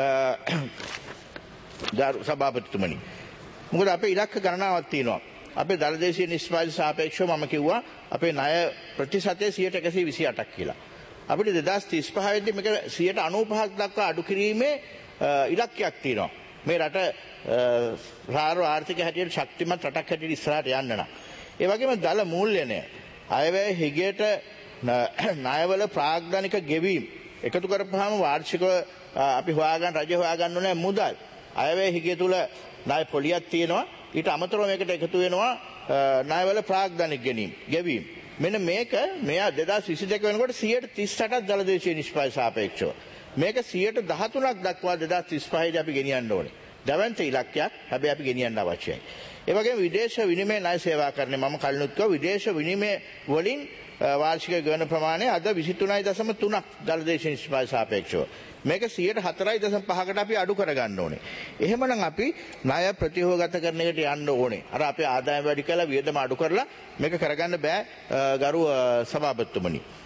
ගරු සභාපතිතුමනි. මොකද අපේ ඉලක්ක ගණනාවක් තියෙනවා. අපේ දළදේශීය නිෂ්පාදන සාපේක්ෂව මම කිව්වා අපේ ණය ප්‍රතිශතය 128ක් කියලා. අපිට 2035 වෙද්දී මේක 95ක් දක්වා අඩු කිරීමේ ඉලක්කයක් තියෙනවා. මේ රට ආර්ථික හැටියට ශක්තිමත් රටක් හැටියට ඉස්සරහට යන්න නම්. ඒ වගේම දල මූල්‍යණය අයවැය හිගයට ණයවල ප්‍රාග්ධනික ගෙවීම් එකතු කරපුවාම වාර්ෂිකව අපි රජ හොයාගන්න ඕනේ මුදල්. අයවැය හිගය තුල ණය පොලියක් තියෙනවා. ඊට අමතරව මේකට එකතු වෙනවා ණයවල ප්‍රාග්ධනික ගෙවීම්. මෙන්න මේක මෙයා 2022 වෙනකොට 138ක් දළදේශීය නිෂ්පාදන සාපේක්ෂව. මේක 113ක් දක්වා 2035 දී අපි ගෙනියන්න ඕනේ. දැවැන්ත ඉලක්කයක්. හැබැයි අපි ගෙනියන්න අවශ්‍යයි. ඒ වගේම විදේශ විනිමය ණය සේවා කරන්නේ මම කලිනුත් කිව්වා විදේශ විනිමය වලින් වාර්ෂික ගෙවන ප්‍රමාණය අද 23.3ක් දළදේශීය නිෂ්පාදන සාපේක්ෂව. මේක 104.5කට අපි අඩු කරගන්න ඕනේ. එහෙමනම් අපි ණය ප්‍රතිහෝගත කරන එකට යන්න ඕනේ. අර අපේ ආදායම වැඩි කරලා වියදම අඩු කරලා මේක කරගන්න බෑ ගරු සභාපතිතුමනි.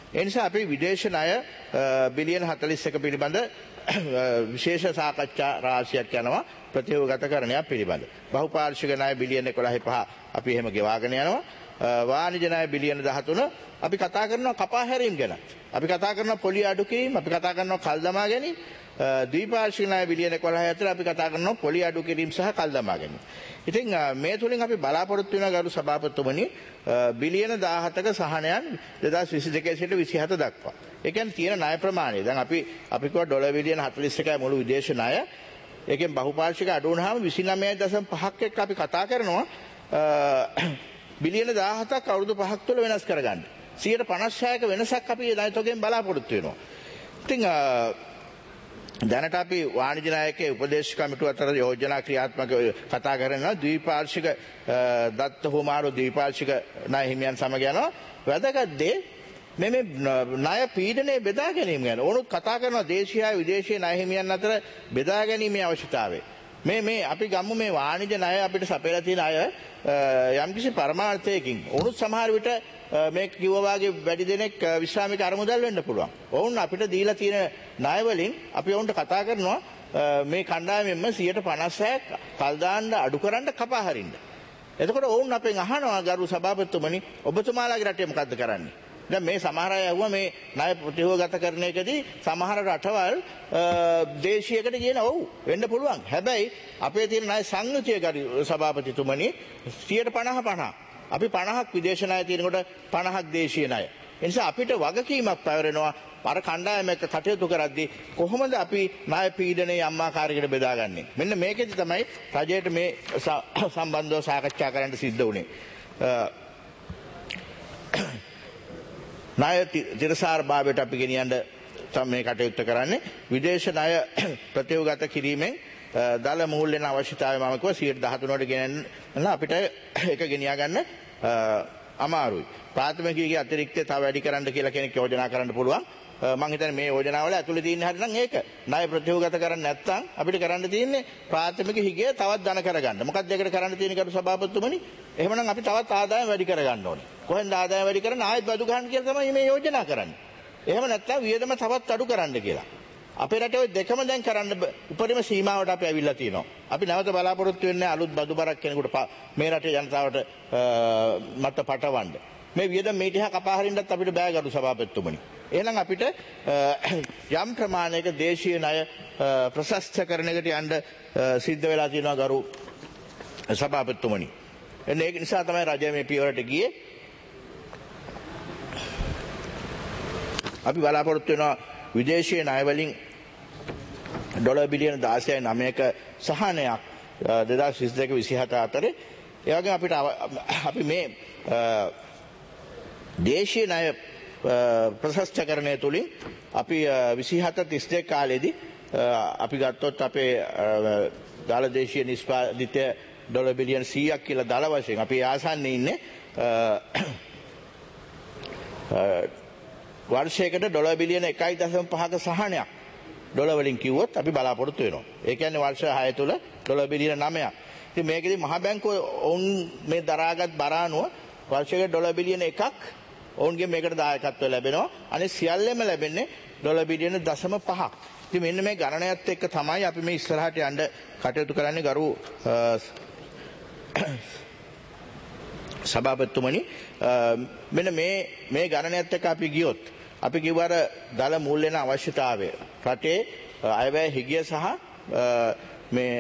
ඒ නිසා අපි විදේශ ණය බිලියන 41 පිළිබඳ විශේෂ සාකච්ඡා රාශියක් යනවා ප්‍රතිවගතකරණයක් පිළිබඳ. බහුපාර්ශ්වික ණය බිලියන 11.5 අපි එහෙම ගෙවාගෙන යනවා. වාණිජ ණය බිලියන 13 අපි කතා කරනවා කපා හැරීම් ගැන. අපි කතා කරනවා පොලි අඩු කිරීම, අපි කතා කරනවා කල් දමා ගැනීම. ද්විපාර්ශ්වික ණය බිලියන 11 අතර අපි කතා කරනවා පොලි අඩු කිරීම සහ කල් දමා ගැනීම. ඉතින් මේ තුලින් අපි බලාපොරොත්තු වෙන ගරු සභාපතිතුමනි බිලියන 17ක සහනයන් 2022 සිට 27 දක්වා. ඒ කියන්නේ තියෙන ණය ප්‍රමාණය. දැන් අපි කිව්වා ඩොලර් බිලියන 41යි මුළු විදේශ ණය. ඒකෙන් බහුපාර්ශ්වික අඩු වුණාම 29.5ක් එක්ක අපි කතා කරනවා බිලියන 17ක් අවුරුදු 5ක් තුළ වෙනස් කරගන්න. 156ක වෙනසක් අපි ණය තොගෙන් බලාපොරොත්තු වෙනවා. ඉතින් දැනට අපි වාණිජ නායකයේ උපදේශ කමිටුව අතර යෝජනා ක්‍රියාත්මක කතා කරනවා ද්විපාර්ශ්වික දත්ත හුමාරු ද්විපාර්ශ්වික ණය හිමියන් සමග යනවා. වැදගත් දේ මේ ණය පීඩනය බෙදා ගැනීම ගැන. ඕනුත් කතා කරනවා දේශීය විදේශීය ණය හිමියන් අතර බෙදා ගැනීමේ අවශ්‍යතාවය. මේ අපි ගම්මු මේ වාණිජ ණය අපිට සපයලා තියෙන අය යම්කිසි පරමාර්ථයකින් ඕනුත් සමහර විට මේ කිව්වා වගේ වැඩි දෙනෙක් විශ්‍රාමික අරමුදල් වෙන්න පුළුවන්. ඔවුන් අපිට දීලා තියෙන ණය වලින් අපි ඔවුන්ට කතා කරනවා මේ කණ්ඩායමෙන්ම 50%ක් කල් දාන්න අඩු කරන්න කපා හරින්න. එතකොට ඔවුන් අපෙන් අහනවා ගරු සභාපතිතුමනි ඔබතුමාලාගේ රටේ මොකද්ද කරන්නේ? දැන් මේ සමහර අය අහුවා මේ ණය ප්‍රතිහෝගතකරණයකදී සමහර රටවල් දේශීයකට කියන ඔව් වෙන්න පුළුවන්. හැබැයි අපේ තියෙන ණය සංයුතිය ගරු සභාපතිතුමනි 50% අපි 50ක් විදේශ ණය තියෙනකොට 50ක් දේශීය ණය. ඒ නිසා අපිට වගකීමක් පැවරෙනවා අර කණ්ඩායම එක්ක කටයුතු කරද්දී කොහොමද අපි ණය පීඩනයේ අම්මාකාරයකට බෙදාගන්නේ. මෙන්න මේකෙදි තමයි රජයට මේ සම්බන්ධව සාකච්ඡා කරන්න සිද්ධ වුණේ. ණය තිරසාර භාවයට අපි ගෙනියන්න මේ කටයුත්ත කරන්නේ විදේශ ණය ප්‍රතිවගත කිරීමෙන් දල මූල් වෙන අවශ්‍යතාවය මම කිව්වා 13%ට ගෙනන්න අපිට ඒක ගෙනියා ගන්න අමාරුයි. ප්‍රාථමිකයේ අතිරික්තය තව වැඩි කරන්න කියලා කෙනෙක් යෝජනා කරන්න පුළුවන්. මම හිතන්නේ මේ යෝජනාවල ඇතුලේ තියෙන හැටි නම් ඒක ණය ප්‍රතිවගත කරන්නේ නැත්නම් අපිට කරන්න තියෙන්නේ ප්‍රාථමික හිගය තවත් ධන කරගන්න. මොකක්ද ඒකට කරන්න තියෙන්නේ කරු සභාපතිතුමනි? එහෙමනම් අපි තවත් ආදායම් වැඩි කරගන්න ඕනේ. කොහෙන්ද ආදායම් වැඩි කරන්නේ? ආයෙත් බදු ගන්න කියලා තමයි මේ යෝජනා කරන්නේ. එහෙම නැත්නම් වියදම තවත් අඩු කරන්න කියලා. අපේ රටේ ওই දෙකම දැන් කරන්න උපරිම සීමාවට අපි ඇවිල්ලා තියෙනවා. අපි නැවත බලාපොරොත්තු වෙන්නේ අලුත් බදු බරක් කෙනෙකුට මේ රටේ ජනතාවට මත පටවන්න. මේ වියදම මේ ටික කපා හරින්නත් අපිට බෑ ගරු සභාපතිතුමනි. එහෙනම් අපිට යම් ප්‍රමාණයක දේශීය ණය ප්‍රශස්තකරණයකට යන්න සිද්ධ වෙලා තියෙනවා ගරු සභාපතිතුමනි. එන්න ඒක නිසා තමයි රජය මේ පියවරට ගියේ. අපි බලාපොරොත්තු වෙනවා විදේශීය ණය වලින් ඩොලර් බිලියන 16.9ක සහනයක් 2022-27 අතරේ. ඒ වගේම අපිට අපි මේ දේශීය ණය ප්‍රශස්තකරණය තුලින් අපි 27-32 කාලෙදී අපි ගත්තොත් අපේ දාල දේශීය නිෂ්පාදිතය ඩොලර් බිලියන 100ක් කියලා දාල වශයෙන් අපි ආසන්නයේ ඉන්නේ වර්ෂයකට ඩොලර් බිලියන 1.5ක සහනයක් ඩොලර් වලින් කිව්වොත් අපි බලාපොරොත්තු වෙනවා. ඒ කියන්නේ වර්ෂ 6 තුල ඩොලර් බිලියන 9ක්. ඉතින් මේකෙදි මහ බැංකුව ඔවුන් මේ දරාගත් බර අනුව වර්ෂයකට ඩොලර් බිලියන 1ක් ඔවුන්ගේ මේකට දායකත්වය ලැබෙනවා. අනිත් සියල්ලම ලැබෙන්නේ ඩොලර් බිලියන 0.5ක්. ඉතින් මෙන්න මේ ගණනයත් එක්ක තමයි අපි මේ ඉස්සරහට යන්න කටයුතු කරන්නේ ගරු සභාපතිතුමනි. මෙන්න මේ ගණනයත් එක්ක අපි ගියොත් අපි කිව්වර දල මූල් වෙන අවශ්‍යතාවය රටේ අයවැය හිගිය සහ මේ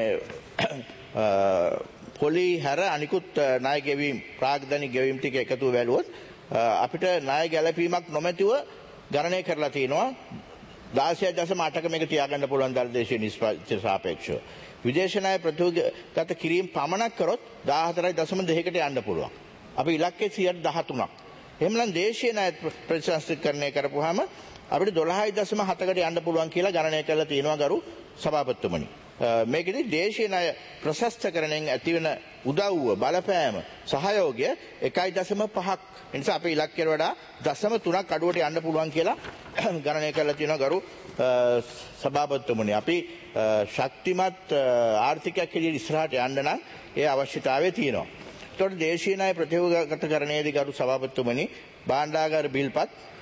පොලි හැර අනිකුත් ණය ගෙවීම් ප්‍රාග්ධනික ගෙවීම් ටික එකතු වැළුවොත් අපිට ණය ගැලපීමක් නොමැතිව ගණනය කරලා තිනවා 16.8ක මේක තියාගන්න පුළුවන් දල දේශීය නිෂ්පාදනයට සාපේක්ෂව. විදේශ ණය ප්‍රතිගත කිරීම පමණක් කරොත් 14.2කට යන්න පුළුවන්. අපි ඉලක්කය 13ක්. එහෙමනම් දේශීය ණය ප්‍රතිශස්ත්‍රීකරණය කරපුවාම අපිට 12.7කට යන්න පුළුවන් කියලා ගණනය කරලා තියෙනවා ගරු සභාපතිතුමනි. මේකෙදි දේශීය ණය ප්‍රශස්තකරණයෙන් ඇතිවන උදව්ව බලපෑම සහයෝගය 1.5ක්. ඒ නිසා අපේ ඉලක්කයට වඩා 0.3ක් අඩුවට යන්න පුළුවන් කියලා ගණනය කරලා තියෙනවා ගරු සභාපතිතුමනි. අපි ශක්තිමත් ආර්ථිකයක් හැටියට ඉස්සරහට යන්න නම් ඒ අවශ්‍යතාවය තියෙනවා. ඒතකොට දේශීය ණය ප්‍රතිවගතකරණයේදී ගරු සභාපතිතුමනි භාණ්ඩාගාර බිල්පත්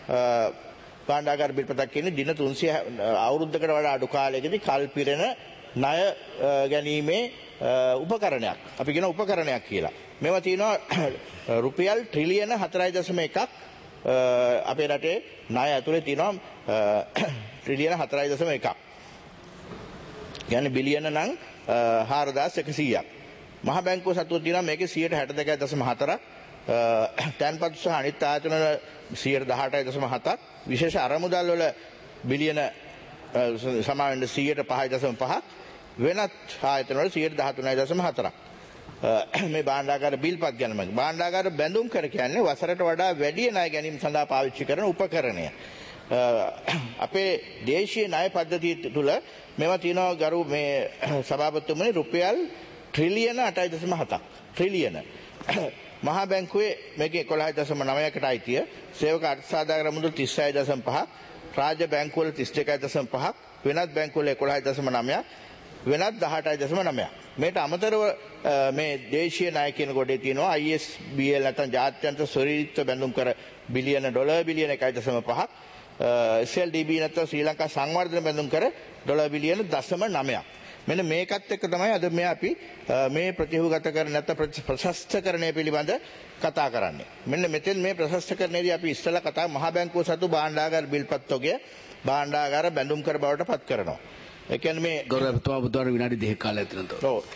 භාණ්ඩාගාර බිල්පතක් කියන්නේ දින 300 අවුරුද්දකට වඩා අඩු කාලයකදී කල් පිරෙන ණය ගැනීමේ උපකරණයක්. අපි කියන උපකරණයක් කියලා. මේවා තියෙනවා රුපියල් ට්‍රිලියන 4.1ක් අපේ රටේ ණය ඇතුලේ තියෙනවා ට්‍රිලියන 4.1ක්. කියන්නේ බිලියන නම් 4100ක්. මහා බැංකුව සතුව තියෙනවා මේකේ 62.4ක්. තැන්පත් සහ අනිත් ආයතන වල 18.7ක්. විශේෂ අරමුදල් වල බිලියන සමාවෙන්න 105.5ක්. වෙනත් ආයතන වල 13.4ක්. මේ භාණ්ඩාගාර බිල්පත් ගැන මම භාණ්ඩාගාර බැඳුම් කර කියන්නේ වසරට වඩා වැඩි ණය ගැනීම සඳහා පාවිච්චි කරන උපකරණය. අපේ දේශීය ණය පද්ධතිය තුළ මේවා තියෙනවා ගරු මේ සභාපතිතුමනි රුපියල් ට්‍රිලියන 8.7ක් ට්‍රිලියන. මහා බැංකුවේ මේකේ 11.9කට අයිතිය, සේවක අර්ථසාධාරණ මුදල් 36.5ක්, රාජ්‍ය බැංකුවල 31.5ක්, වෙනත් බැංකුවල 11.9ක්, වෙනත් 18.9ක්. මේට අමතරව මේ දේශීය ණය කියන කොටේ තියෙනවා ISBL නැත්නම් ජාත්‍යන්තර ස්වෛරීත්ව බැඳුම් කර බිලියන ඩොලර් බිලියන 1.5ක්, SLDB නැත්නම් ශ්‍රී ලංකා සංවර්ධන බැඳුම් කර ඩොලර් බිලියන 0.9ක්. මෙන්න මේකත් එක්ක තමයි අද මේ අපි මේ ප්‍රතිහුගත කර නැත්නම් ප්‍රශස්තකරණය පිළිබඳ කතා කරන්නේ. මෙන්න මෙතෙන් මේ ප්‍රශස්තකරණයේදී අපි ඉස්සලා කතා මහා බැංකුව සතු භාණ්ඩාගාර බිල්පත් ඔගය භාණ්ඩාගාර බැඳුම් කර බවට පත් කරනවා. ඒ කියන්නේ මේ ගෞරවතුමා බුදුහාර විනාඩි 2ක කාලයක් තියෙනවා. ඔව්.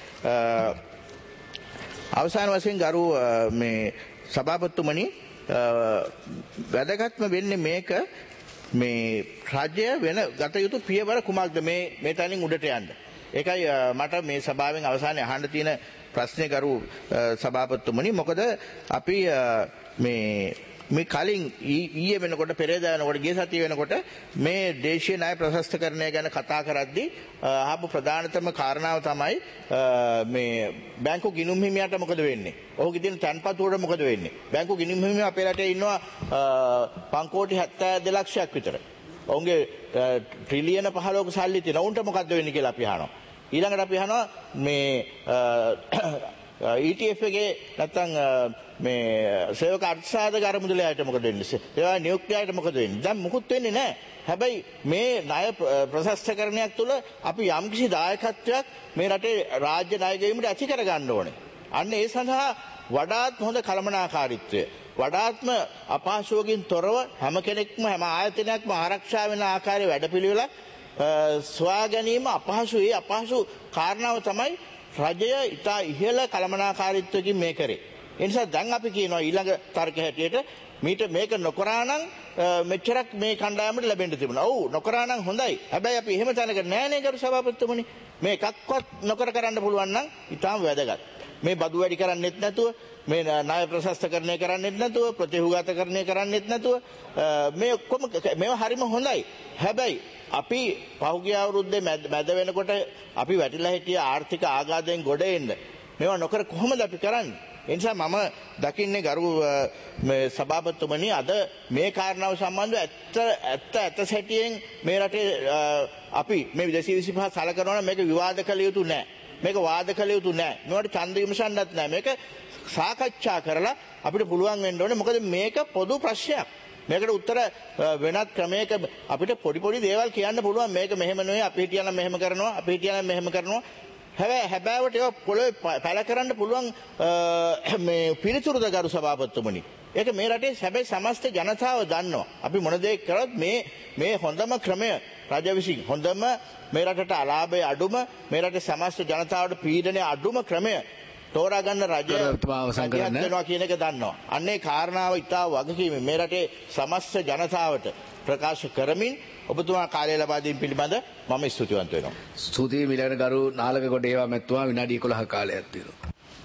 අවසාන වශයෙන් ගරු මේ සභාපතිතුමනි වැදගත්ම වෙන්නේ මේක මේ රාජ්‍ය වෙන ගත යුතු පියවර කුමක්ද මේ තැනින් උඩට යන්න. ඒකයි මට මේ සභාවෙන් අවසානයේ අහන්න තියෙන ප්‍රශ්නේ ගරු සභාපතිතුමනි. මොකද අපි මේ කලින් ඊයේ වෙනකොට පෙරේදා වෙනකොට ගිය සතිය වෙනකොට මේ දේශීය ණය ප්‍රශස්තකරණය ගැන කතා කරද්දී ආපු ප්‍රධානතම කාරණාව තමයි මේ බැංකු ගිණුම් හිමියාට මොකද වෙන්නේ? ඔහුගේ තියෙන තැන්පත් වලට මොකද වෙන්නේ? බැංකු ගිණුම් හිමියා අපේ රටේ ඉන්නවා 5.72 ලක්ෂයක් විතර. ඔවුන්ගේ ට්‍රිලියන 15ක සල්ලි තියෙන. ඔවුන්ට මොකද්ද වෙන්නේ කියලා අපි අහනවා. ඊළඟට අපි අහනවා මේ ETF එකේ නැත්තම් මේ සේවක අර්ථසාධක අරමුදලයට මොකද වෙන්නේ? ඒවා නියුක්තියට මොකද වෙන්නේ? දැන් මුකුත් වෙන්නේ නැහැ. හැබැයි මේ ණය ප්‍රශස්තකරණයක් තුළ අපි යම්කිසි දායකත්වයක් මේ රටේ රාජ්‍ය ණය ගෙවීමට ඇති කර ගන්න ඕනේ. අන්න ඒ සඳහා වඩාත් හොඳ කළමනාකාරීත්වය, වඩාත්ම අපහසුවකින් තොරව හැම කෙනෙක්ම හැම ආයතනයක්ම ආරක්ෂා වෙන ආකාරයේ වැඩපිළිවෙලක් සොයා ගැනීම අපහසුයි. අපහසු කාරණාව තමයි රජය ඉතා ඉහළ කළමනාකාරීත්වයකින් මේ කරේ. ඒ නිසා දැන් අපි කියනවා ඊළඟ තර්ක හැටියට මේක නොකරා නම් මෙච්චරක් මේ කණ්ඩායමට ලැබෙන්න තිබුණා. ඔව් නොකරා නම් හොඳයි. හැබැයි අපි එහෙම තැනක නෑනේ ගරු සභාපතිතුමනි. මේ එකක්වත් නොකර කරන්න පුළුවන් නම් ඉතාම වැදගත්. මේ බදු වැඩි කරන්නෙත් නැතුව, මේ ණය ප්‍රශස්තකරණය කරන්නෙත් නැතුව, ප්‍රතිහුගතකරණය කරන්නෙත් නැතුව මේ ඔක්කොම මේවා හරිම හොඳයි. හැබැයි අපි පහුගිය අවුරුද්දේ මැද වෙනකොට අපි වැටිලා හිටිය ආර්ථික ආഘාතයෙන් ගොඩ එන්න මේවා නොකර කොහොමද අපි කරන්නේ? ඒ නිසා මම දකින්නේ ගරු මේ සභාපතිතුමනි අද මේ කාරණාව සම්බන්ධව ඇත්ත සැටියෙන් මේ රටේ අපි මේ 225 සලකනවා නම් මේක විවාද කළ යුතු නෑ. මේක වාද කළ යුතු නෑ. මේවට ඡන්ද විමසන්නත් නෑ. මේක සාකච්ඡා කරලා අපිට පුළුවන් වෙන්න ඕනේ. මොකද මේක පොදු ප්‍රශ්නයක්. මේකට උත්තර වෙනත් ක්‍රමයක අපිට පොඩි දේවල් කියන්න පුළුවන්. මේක මෙහෙම නෙවෙයි, අපි හිටියනම් මෙහෙම කරනවා, අපි හිටියනම් මෙහෙම කරනවා. හැබැයිවට ඒක පොළොවේ පැල කරන්න පුළුවන් මේ පිළිතුරුද ගරු සභාපතිතුමනි. ඒක මේ රටේ හැබැයි සමස්ත ජනතාව දන්නවා. අපි මොන දේ කරත් මේ හොඳම ක්‍රමය රජ විසින් හොඳම මේ රටට අලාභය අඩුම, මේ රටේ සමස්ත ජනතාවට පීඩනය අඩුම ක්‍රමය තෝරා ගන්න රජය වෙනවා කියන එක දන්නවා. අන්නේ කාරණාව ඉතා වගකීමෙන් මේ රටේ සමස්ත ජනතාවට ප්‍රකාශ කරමින් ඔබතුමා කාලය ලබා දීම පිළිබඳ මම ස්තුතිවන්ත වෙනවා. ස්තුතියි මිලන ගරු නාලකකොට ඒවා මෙතුමා විනාඩි 11 කාලයක් තියෙනවා.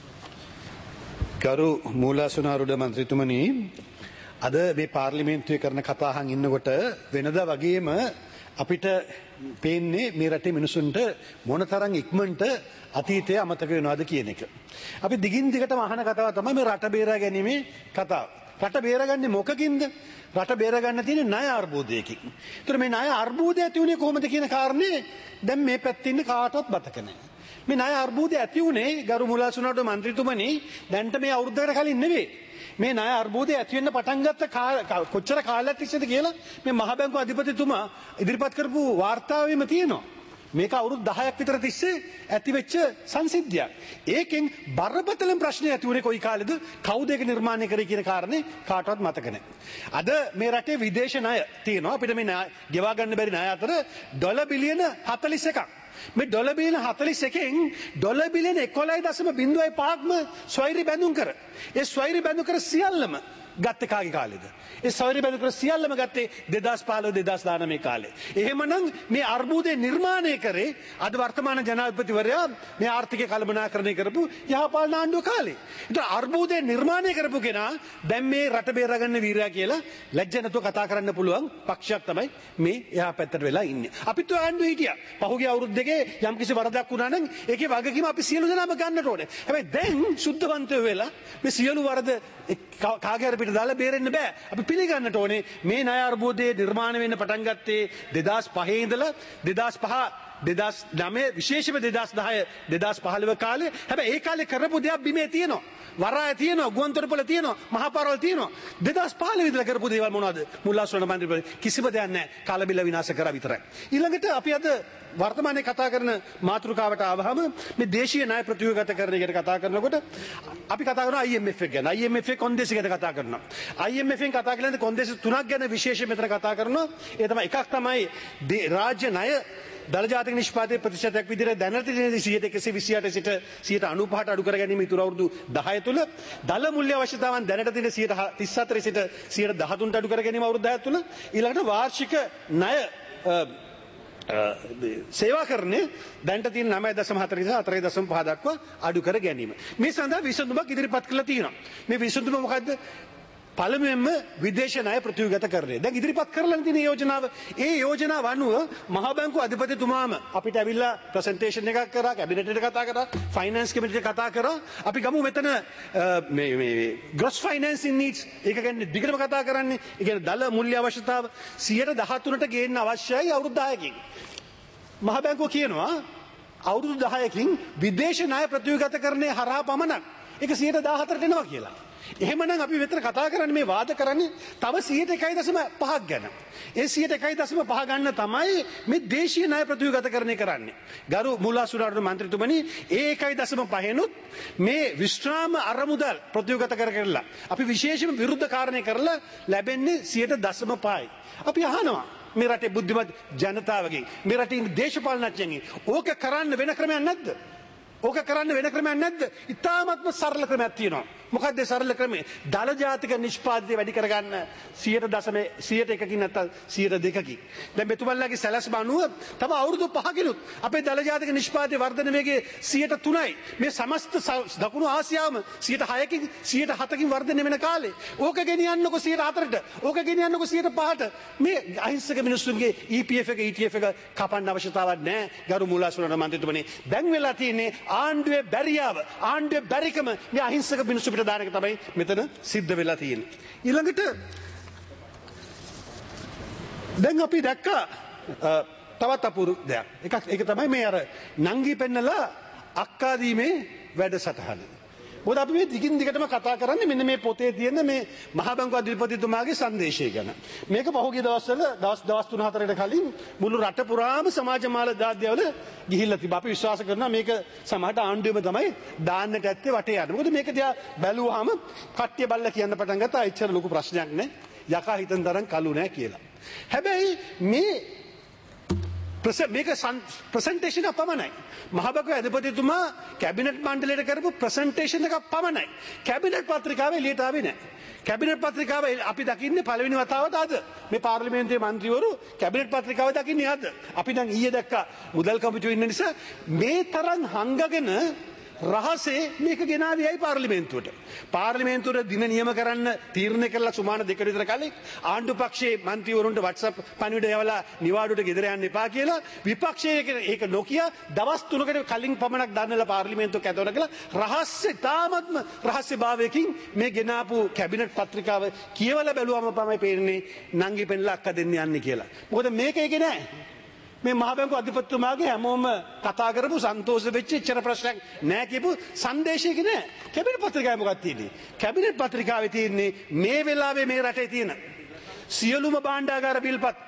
ගරු මූලාසනාරූඪ මන්ත්‍රීතුමනි, අද මේ පාර්ලිමේන්තුවේ කරන කතාහන් ඉන්නකොට වෙනදා වගේම අපිට පේන්නේ මේ රටේ මිනිසුන්ට මොනතරම් ඉක්මනට අතීතය අමතක වෙනවද කියන එක. අපි දිගින් දිගටම අහන කතාව තමයි මේ රට බේරා ගැනීමේ කතාව. රට බේරගන්නේ මොකකින්ද? රට බේරගන්න තියෙන ණය අර්බුදයකින්. ඒතර මේ ණය අර්බුදය ඇති වුණේ කොහොමද කියන කාරණේ දැන් මේ පැත්තේ ඉන්න කාටවත් මතක නැහැ. මේ ණය අර්බුදය ඇති වුණේ ගරු මුලාසුනාට මන්ත්‍රීතුමනි දැන්ට මේ අවුරුද්දකට කලින් නෙවෙයි. මේ ණය අර්බුදය ඇති වෙන්න පටන් ගත්ත කොච්චර කාලයක් තිස්සේද කියලා මේ මහ බැංකුව අධිපතිතුමා ඉදිරිපත් කරපු වාර්තාවෙම තියෙනවා. මේක අවුරුදු 10ක් විතර තිස්සේ ඇතිවෙච්ච සංසිද්ධියක්. ඒකෙන් බරපතලම ප්‍රශ්නය ඇති වුණේ කොයි කාලෙද? කවුද ඒක නිර්මාණය කරේ කියන කාරණේ කාටවත් මතක නැහැ. අද මේ රටේ විදේශ ණය තියෙනවා. අපිට මේ ණය ගෙවා ගන්න බැරි ණය අතර ඩොලර් බිලියන 41ක්. මේ ඩොලර් බිලියන 41කින් ඩොලර් බිලියන 11.05ක්ම ස්වෛරී බැඳුම් කර. ඒ ස්වෛරී බැඳුම් කර සියල්ලම ගත්තේ කාගේ කාලෙද? ඒ ස්වෛරී බැඳුම් කර සියල්ලම ගත්තේ 2015 2019 කාලේ. එහෙමනම් මේ අර්බුදේ නිර්මාණය කරේ අද වර්තමාන ජනාධිපතිවරයා මේ ආර්ථිකය කළමනාකරණය කරපු යහපාලන ආණ්ඩුව කාලේ. ඒතර අර්බුදේ නිර්මාණය කරපු කෙනා දැන් මේ රට බේරගන්න වීරයා කියලා ලැජ්ජ නැතුව කතා කරන්න පුළුවන් පක්ෂයක් තමයි මේ එහා පැත්තට වෙලා ඉන්නේ. අපිත් ඔය ආණ්ඩුවේ හිටියා. පහුගිය අවුරුදු දෙකේ යම්කිසි වරදක් වුණා නම් ඒකේ වගකීම අපි සියලු දෙනාම ගන්නට ඕනේ. හැබැයි දැන් සුද්ධවන්තයෝ වෙලා මේ සියලු වරද කාගේ හරි පිට දාලා බේරෙන්න බෑ. අපි පිළිගන්නට ඕනේ මේ ණය අර්බුදයේ නිර්මාණය වෙන්න පටන් ගත්තේ 2005 ඉඳලා 2009 විශේෂයෙන්ම 2010 2015 කාලේ. හැබැයි ඒ කාලේ කරපු දේවල් බිමේ තියෙනවා. වරාය තියෙනවා, ගුවන්තොටුපළ තියෙනවා, මහපාරවල් තියෙනවා. 2015 ඉඳලා කරපු දේවල් මොනවද? මුල්ලාස්වරණ මන්ත්‍රීපති කිසිම දෙයක් නැහැ. කාලබිල විනාශ කරා විතරයි. ඊළඟට අපි අද වර්තමානයේ කතා කරන මාතෘකාවට ආවහම මේ දේශීය ණය ප්‍රතිව්‍යුහගතකරණය ගැන කතා කරනකොට අපි කතා කරනවා IMF එක ගැන. IMF එක කොන්දේසි ගැන කතා කරනවා. IMF එකෙන් කතා කරන්නේ කොන්දේසි තුනක් ගැන විශේෂයෙන් මෙතන කතා කරනවා. ඒ තමයි එකක් තමයි රාජ්‍ය ණය දළ ජාතික නිෂ්පාදනයේ ප්‍රතිශතයක් විදිහට දැනට තියෙන 128 සිට 95ට අඩු කර ගැනීම ඉතුරු අවුරුදු 10 තුල දළ මූල්‍ය අවශ්‍යතාවන් දැනට තියෙන 34 සිට 13ට අඩු කර ගැනීම අවුරුදු 10 තුල ඊළඟට වාර්ෂික ණය සේවාකරණය දැන්ට තියෙන 9.4 නිසා 4.5 දක්වා අඩු කර ගැනීම. මේ සඳහා විසඳුමක් ඉදිරිපත් කළා තියෙනවා. මේ විසඳුම මොකද්ද? පළමුවෙන්ම විදේශ ණය ප්‍රතිව්‍යුහගතකරණය. දැන් ඉදිරිපත් කරලා තියෙන යෝජනාව. ඒ යෝජනාව අනුව මහා බැංකුව අධිපතිතුමාම අපිට ඇවිල්ලා ප්‍රසන්ටේෂන් එකක් කරා, කැබිනට් එකට කතා කරා, ෆයිනෑන්ස් කමිටියට කතා කරා. අපි ගමු මෙතන මේ ග්‍රොස් ෆයිනෑන්සින් නීඩ්ස් ඒක ගැන දිගටම කතා කරන්නේ. ඒ කියන්නේ දල මූල්‍ය අවශ්‍යතාව 113ට ගේන්න අවශ්‍යයි අවුරුදු 10කින්. මහා බැංකුව කියනවා අවුරුදු 10කින් විදේශ ණය ප්‍රතිව්‍යුහගතකරණය හරහා පමණක් ඒක 114ට එනවා කියලා. එහෙමනම් අපි මෙතන කතා කරන්නේ මේ වාද කරන්නේ තව 101.5ක් ගැන. ඒ 101.5 ගන්න තමයි මේ දේශීය ණය ප්‍රතිව්‍යුහගතකරණය කරන්නේ. ගරු මුල්ලාසුරාර්ණ මන්ත්‍රීතුමනි ඒ 1.5නුත් මේ විශ්‍රාම අරමුදල් ප්‍රතිව්‍යුහගත කරලා අපි විශේෂම විරුද්ධ කාරණේ කරලා ලැබෙන්නේ 100.5යි. අපි අහනවා මේ රටේ බුද්ධිමත් ජනතාවගෙන් මේ රටේ දේශපාලනඥයන්ගෙන් ඕක කරන්න වෙන ක්‍රමයක් නැද්ද? ඕක කරන්න වෙන ක්‍රමයක් නැද්ද? ඉතාමත්ම සරල ක්‍රමයක් තියෙනවා. මොකක්ද සරල ක්‍රමය? දල ජාතික නිෂ්පාදනය වැඩි කරගන්න 100.1කින් නැත්නම් 102කින්. දැන් මෙතුමන්ලාගේ සැලැස්ම අනුව තව අවුරුදු 5කිනුත් අපේ දල ජාතික නිෂ්පාදනයේ වර්ධන වේගය 3%යි. මේ සමස්ත දකුණු ආසියාවම 6%කින් 7%කින් වර්ධනය වෙන කාලේ. ඕක ගෙනියන්නකො 4%ට. ඕක ගෙනියන්නකො 5%ට. මේ අහිංසක මිනිස්සුන්ගේ EPF එක ETF එක කපන්න අවශ්‍යතාවක් නැහැ. ගරු මුල්ලාසුරණ මන්ත්‍රීතුමනි. දැන් වෙලා තියෙන්නේ ආණ්ඩුවේ බැරියාව, ආණ්ඩුවේ බැරිකම මේ අහිංසක මිනිස්සු පිට දාන එක තමයි මෙතන සිද්ධ වෙලා තියෙන්නේ. ඊළඟට දැන් අපි දැක්කා තවත් අපූර්ව දෙයක්. ඒක තමයි මේ අර නංගි පෙන්නලා අක්කා දීමේ වැඩසටහන. මොකද අපි මේ දිගින් දිගටම කතා කරන්නේ මෙන්න මේ පොතේ තියෙන මේ මහා බැංකුව අධිපතිතුමාගේ සංදේශය ගැන. මේක පහුගිය දවස්වල දවස් 3-4කට කලින් මුළු රට පුරාම සමාජ මාධ්‍යවල ගිහිල්ලා තිබා. අපි විශ්වාස කරනවා මේක සමහරට ආණ්ඩුවෙම තමයි දාන්නට ඇත්තේ වටේ යන්න. මොකද මේක දිහා බැලුවාම කට්ටිය බල්ලා කියන්න පටන් ගත්තා එච්චර ලොකු ප්‍රශ්නයක් නෑ. යකා හිතන තරම් කළු නෑ කියලා. හැබැයි මේක ප්‍රසන්ටේෂන් එක පමණයි. මහා බැංකුවේ අධිපතිතුමා කැබිනට් මණ්ඩලයට කරපු ප්‍රසන්ටේෂන් එකක් පමණයි. කැබිනට් පත්‍රිකාවේ එළියට ආවේ නැහැ. කැබිනට් පත්‍රිකාව අපි දකින්නේ පළවෙනි වතාවට අද. මේ පාර්ලිමේන්තුවේ මන්ත්‍රීවරු කැබිනට් පත්‍රිකාව දකින්නේ අද. අපි දැන් ඊයේ දැක්කා මුදල් කමිටුවේ ඉන්න නිසා මේ තරම් හංගගෙන රහසේ මේක ගෙනාවේ ඇයි පාර්ලිමේන්තුවට? පාර්ලිමේන්තුවට දින නියම කරන්න තීරණය කළා සුමාන 2කට විතර කලින් ආණ්ඩු පක්ෂයේ මන්ත්‍රීවරුන්ට WhatsApp පණිවිඩ යවලා නිවාඩුවට ගෙදර යන්න එපා කියලා විපක්ෂයේ ඒක නොකිය දවස් 3කට කලින් පමණක් දන්නලා පාර්ලිමේන්තුව කැදවන කියලා රහස්‍ය තාමත්ම රහස්‍යභාවයකින් මේ ගෙනාපු කැබිනට් පත්‍රිකාව කියවලා බැලුවම තමයි පේන්නේ නංගි පෙන්ලා අක්ක දෙන්න යන්නේ කියලා. මොකද මේක ඒකේ නෑ. මේ මහ බැංකු අධිපතිතුමාගේ හැමෝම කතා කරපු සන්තෝෂ වෙච්ච ඉච්චර ප්‍රශ්නයක් නෑ කියපු සංදේශයක නෑ. කැබිනට් පත්‍රිකාවේ මොකක්ද තියෙන්නේ? කැබිනට් පත්‍රිකාවේ තියෙන්නේ මේ වෙලාවේ මේ රටේ තියෙන සියලුම භාණ්ඩාගාර බිල්පත්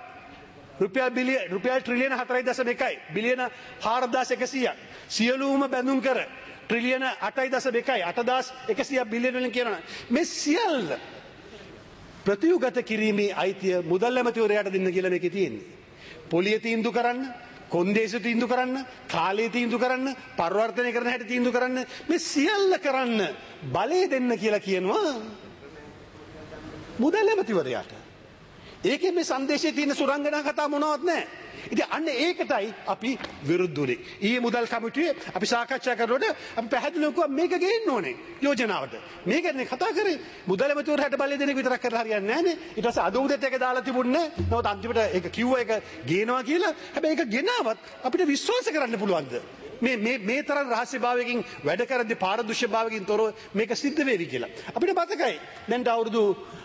රුපියල් ට්‍රිලියන 4.1 බිලියන 4100 සියලුම බැඳුම් කර ට්‍රිලියන 8.1 8100 බිලියන වලින් කියනවා. මේ සියල්ල ප්‍රතිඋගත කිරීමේ අයිතිය මුදල් ඇමතිවරයාට දෙන්න කියලා මේකේ තියෙන්නේ. පොලිය තීන්දුව කරන්න, කොන්දේසි තීන්දුව කරන්න, කාලය තීන්දුව කරන්න, පරිවර්තනය කරන හැටි තීන්දුව කරන්න, මේ සියල්ල කරන්න බලය දෙන්න කියලා කියනවා මුදල් ඇමතිවරයාට. ඒකේ මේ සංදේශයේ තියෙන සුරංගනා කතා මොනවත් නැහැ. ඉතින් අන්න ඒකටයි අපි විරුද්ධ උනේ. ඊයේ මුදල් කමිටුවේ අපි සාකච්ඡා කරනකොට අපි පැහැදිලිව කිව්වා මේක ගේන්න ඕනේ යෝජනාවට. මේකනේ කතා කරේ. මුදල් ඇමතිවරයාට බලය දෙන එක විතරක් කරලා හරියන්නේ නැහැ නේ. ඊට පස්සේ අද උදේට ඒක දාලා තිබුණේ නැහැ. නමුත් අන්තිමට ඒක කිව්වා ඒක ගේනවා කියලා. හැබැයි ඒක ගෙනාවත් අපිට විශ්වාස කරන්න පුළුවන්ද? මේ තරම් රහස්‍යභාවයකින් වැඩ කරද්දී පාරදෘශ්‍යභාවයකින් තොරව මේක සිද්ධ වෙවි කියලා. අපිට මතකයි. දැන් අවුරුදු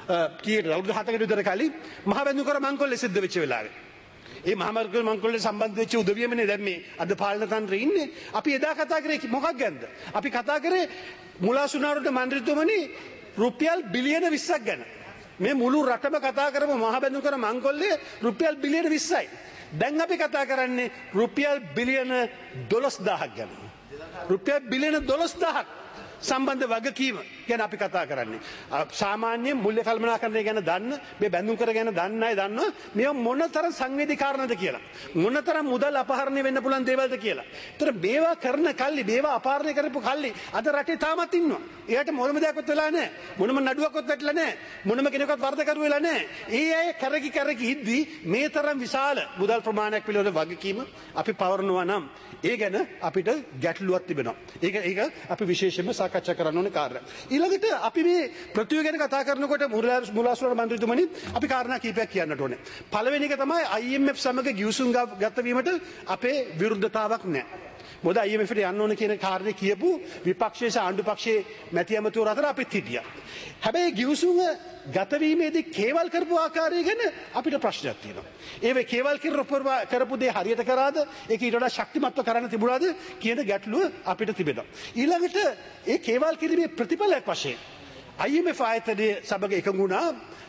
7කට විතර කලින් මහ බැඳුම්කර මංකොල්ලේ සිද්ධ වෙච්ච වෙලාවේ. ඒ මහමර්ග මංකොල්ලේ සම්බන්ධ වෙච්ච උදවියමනේ දැන් මේ අද පාලන තන්ත්‍රයේ ඉන්නේ. අපි එදා කතා කරේ මොකක් ගැනද? අපි කතා කරේ මුලාසුනාරුට මන්ත්‍රීතුමනි රුපියල් බිලියන 20ක් ගැන. මේ මුළු රටම කතා කරපු මහ බැඳුම්කර මංකොල්ලේ රුපියල් බිලියන 20යි. දැන් අපි කතා කරන්නේ රුපියල් බිලියන 12000ක් ගැන. රුපියල් බිලියන 12000ක් සම්බන්ධ වගකීම ගැන අපි කතා කරන්නේ. සාමාන්‍ය මූල්‍ය කල්පනාකරණය ගැන දන්න, මේ බැඳුම් කර ගැන දන්න අය දන්නවා මේ මොනතරම් සංවේදී කාරණාද කියලා. මොනතරම් මුදල් අපහරණය වෙන්න පුළුවන් දේවල්ද කියලා. ඒතර මේවා කරන කල්ලි, මේවා අපහරණය කරපු කල්ලි අද රටේ තාමත් ඉන්නවා. එයාට මොනම දෙයක්වත් වෙලා නැහැ. මොනම නඩුවක්වත් වැටලා නැහැ. මොනම කෙනෙක්වත් වරද කරුවෙලා නැහැ. ඒ අය කරකි ඉද්දී මේ තරම් විශාල මුදල් ප්‍රමාණයක් පිළිබඳ වගකීම අපි පවරනවා නම් ඒ ගැන අපිට ගැටලුවක් තිබෙනවා. ඒක අපි විශේෂයෙන්ම සාකච්ඡා කරන්න ඕනේ කාරණා. ඊළඟට අපි මේ ප්‍රතියෝග ගැන කතා කරනකොට මුලාසුර මන්ත්‍රීතුමනි අපි කාරණා කීපයක් කියන්නට ඕනේ. පළවෙනි එක තමයි IMF සමග ගිවිසුම් ගත වීමට අපේ විරුද්ධතාවක් නැහැ. මොකද IMF ට යන්න ඕන කියන කාරණේ කියපු විපක්ෂයේ සහ ආණ්ඩු පක්ෂයේ මැති ඇමතිවරු අතර අපිත් හිටියා. හැබැයි ගිවිසුම ගතවීමේදී කේවල් කරපු ආකාරය ගැන අපිට ප්‍රශ්නයක් තියෙනවා. ඒ කේවල් කරපු දේ හරියට කරාද? ඒක ඊට වඩා ශක්තිමත්ව කරන්න තිබුණාද කියන ගැටලුව අපිට තිබෙනවා. ඊළඟට ඒ කේවල් කිරීමේ ප්‍රතිඵලයක් වශයෙන් IMF ආයතනයේ සමග එකඟ වුණා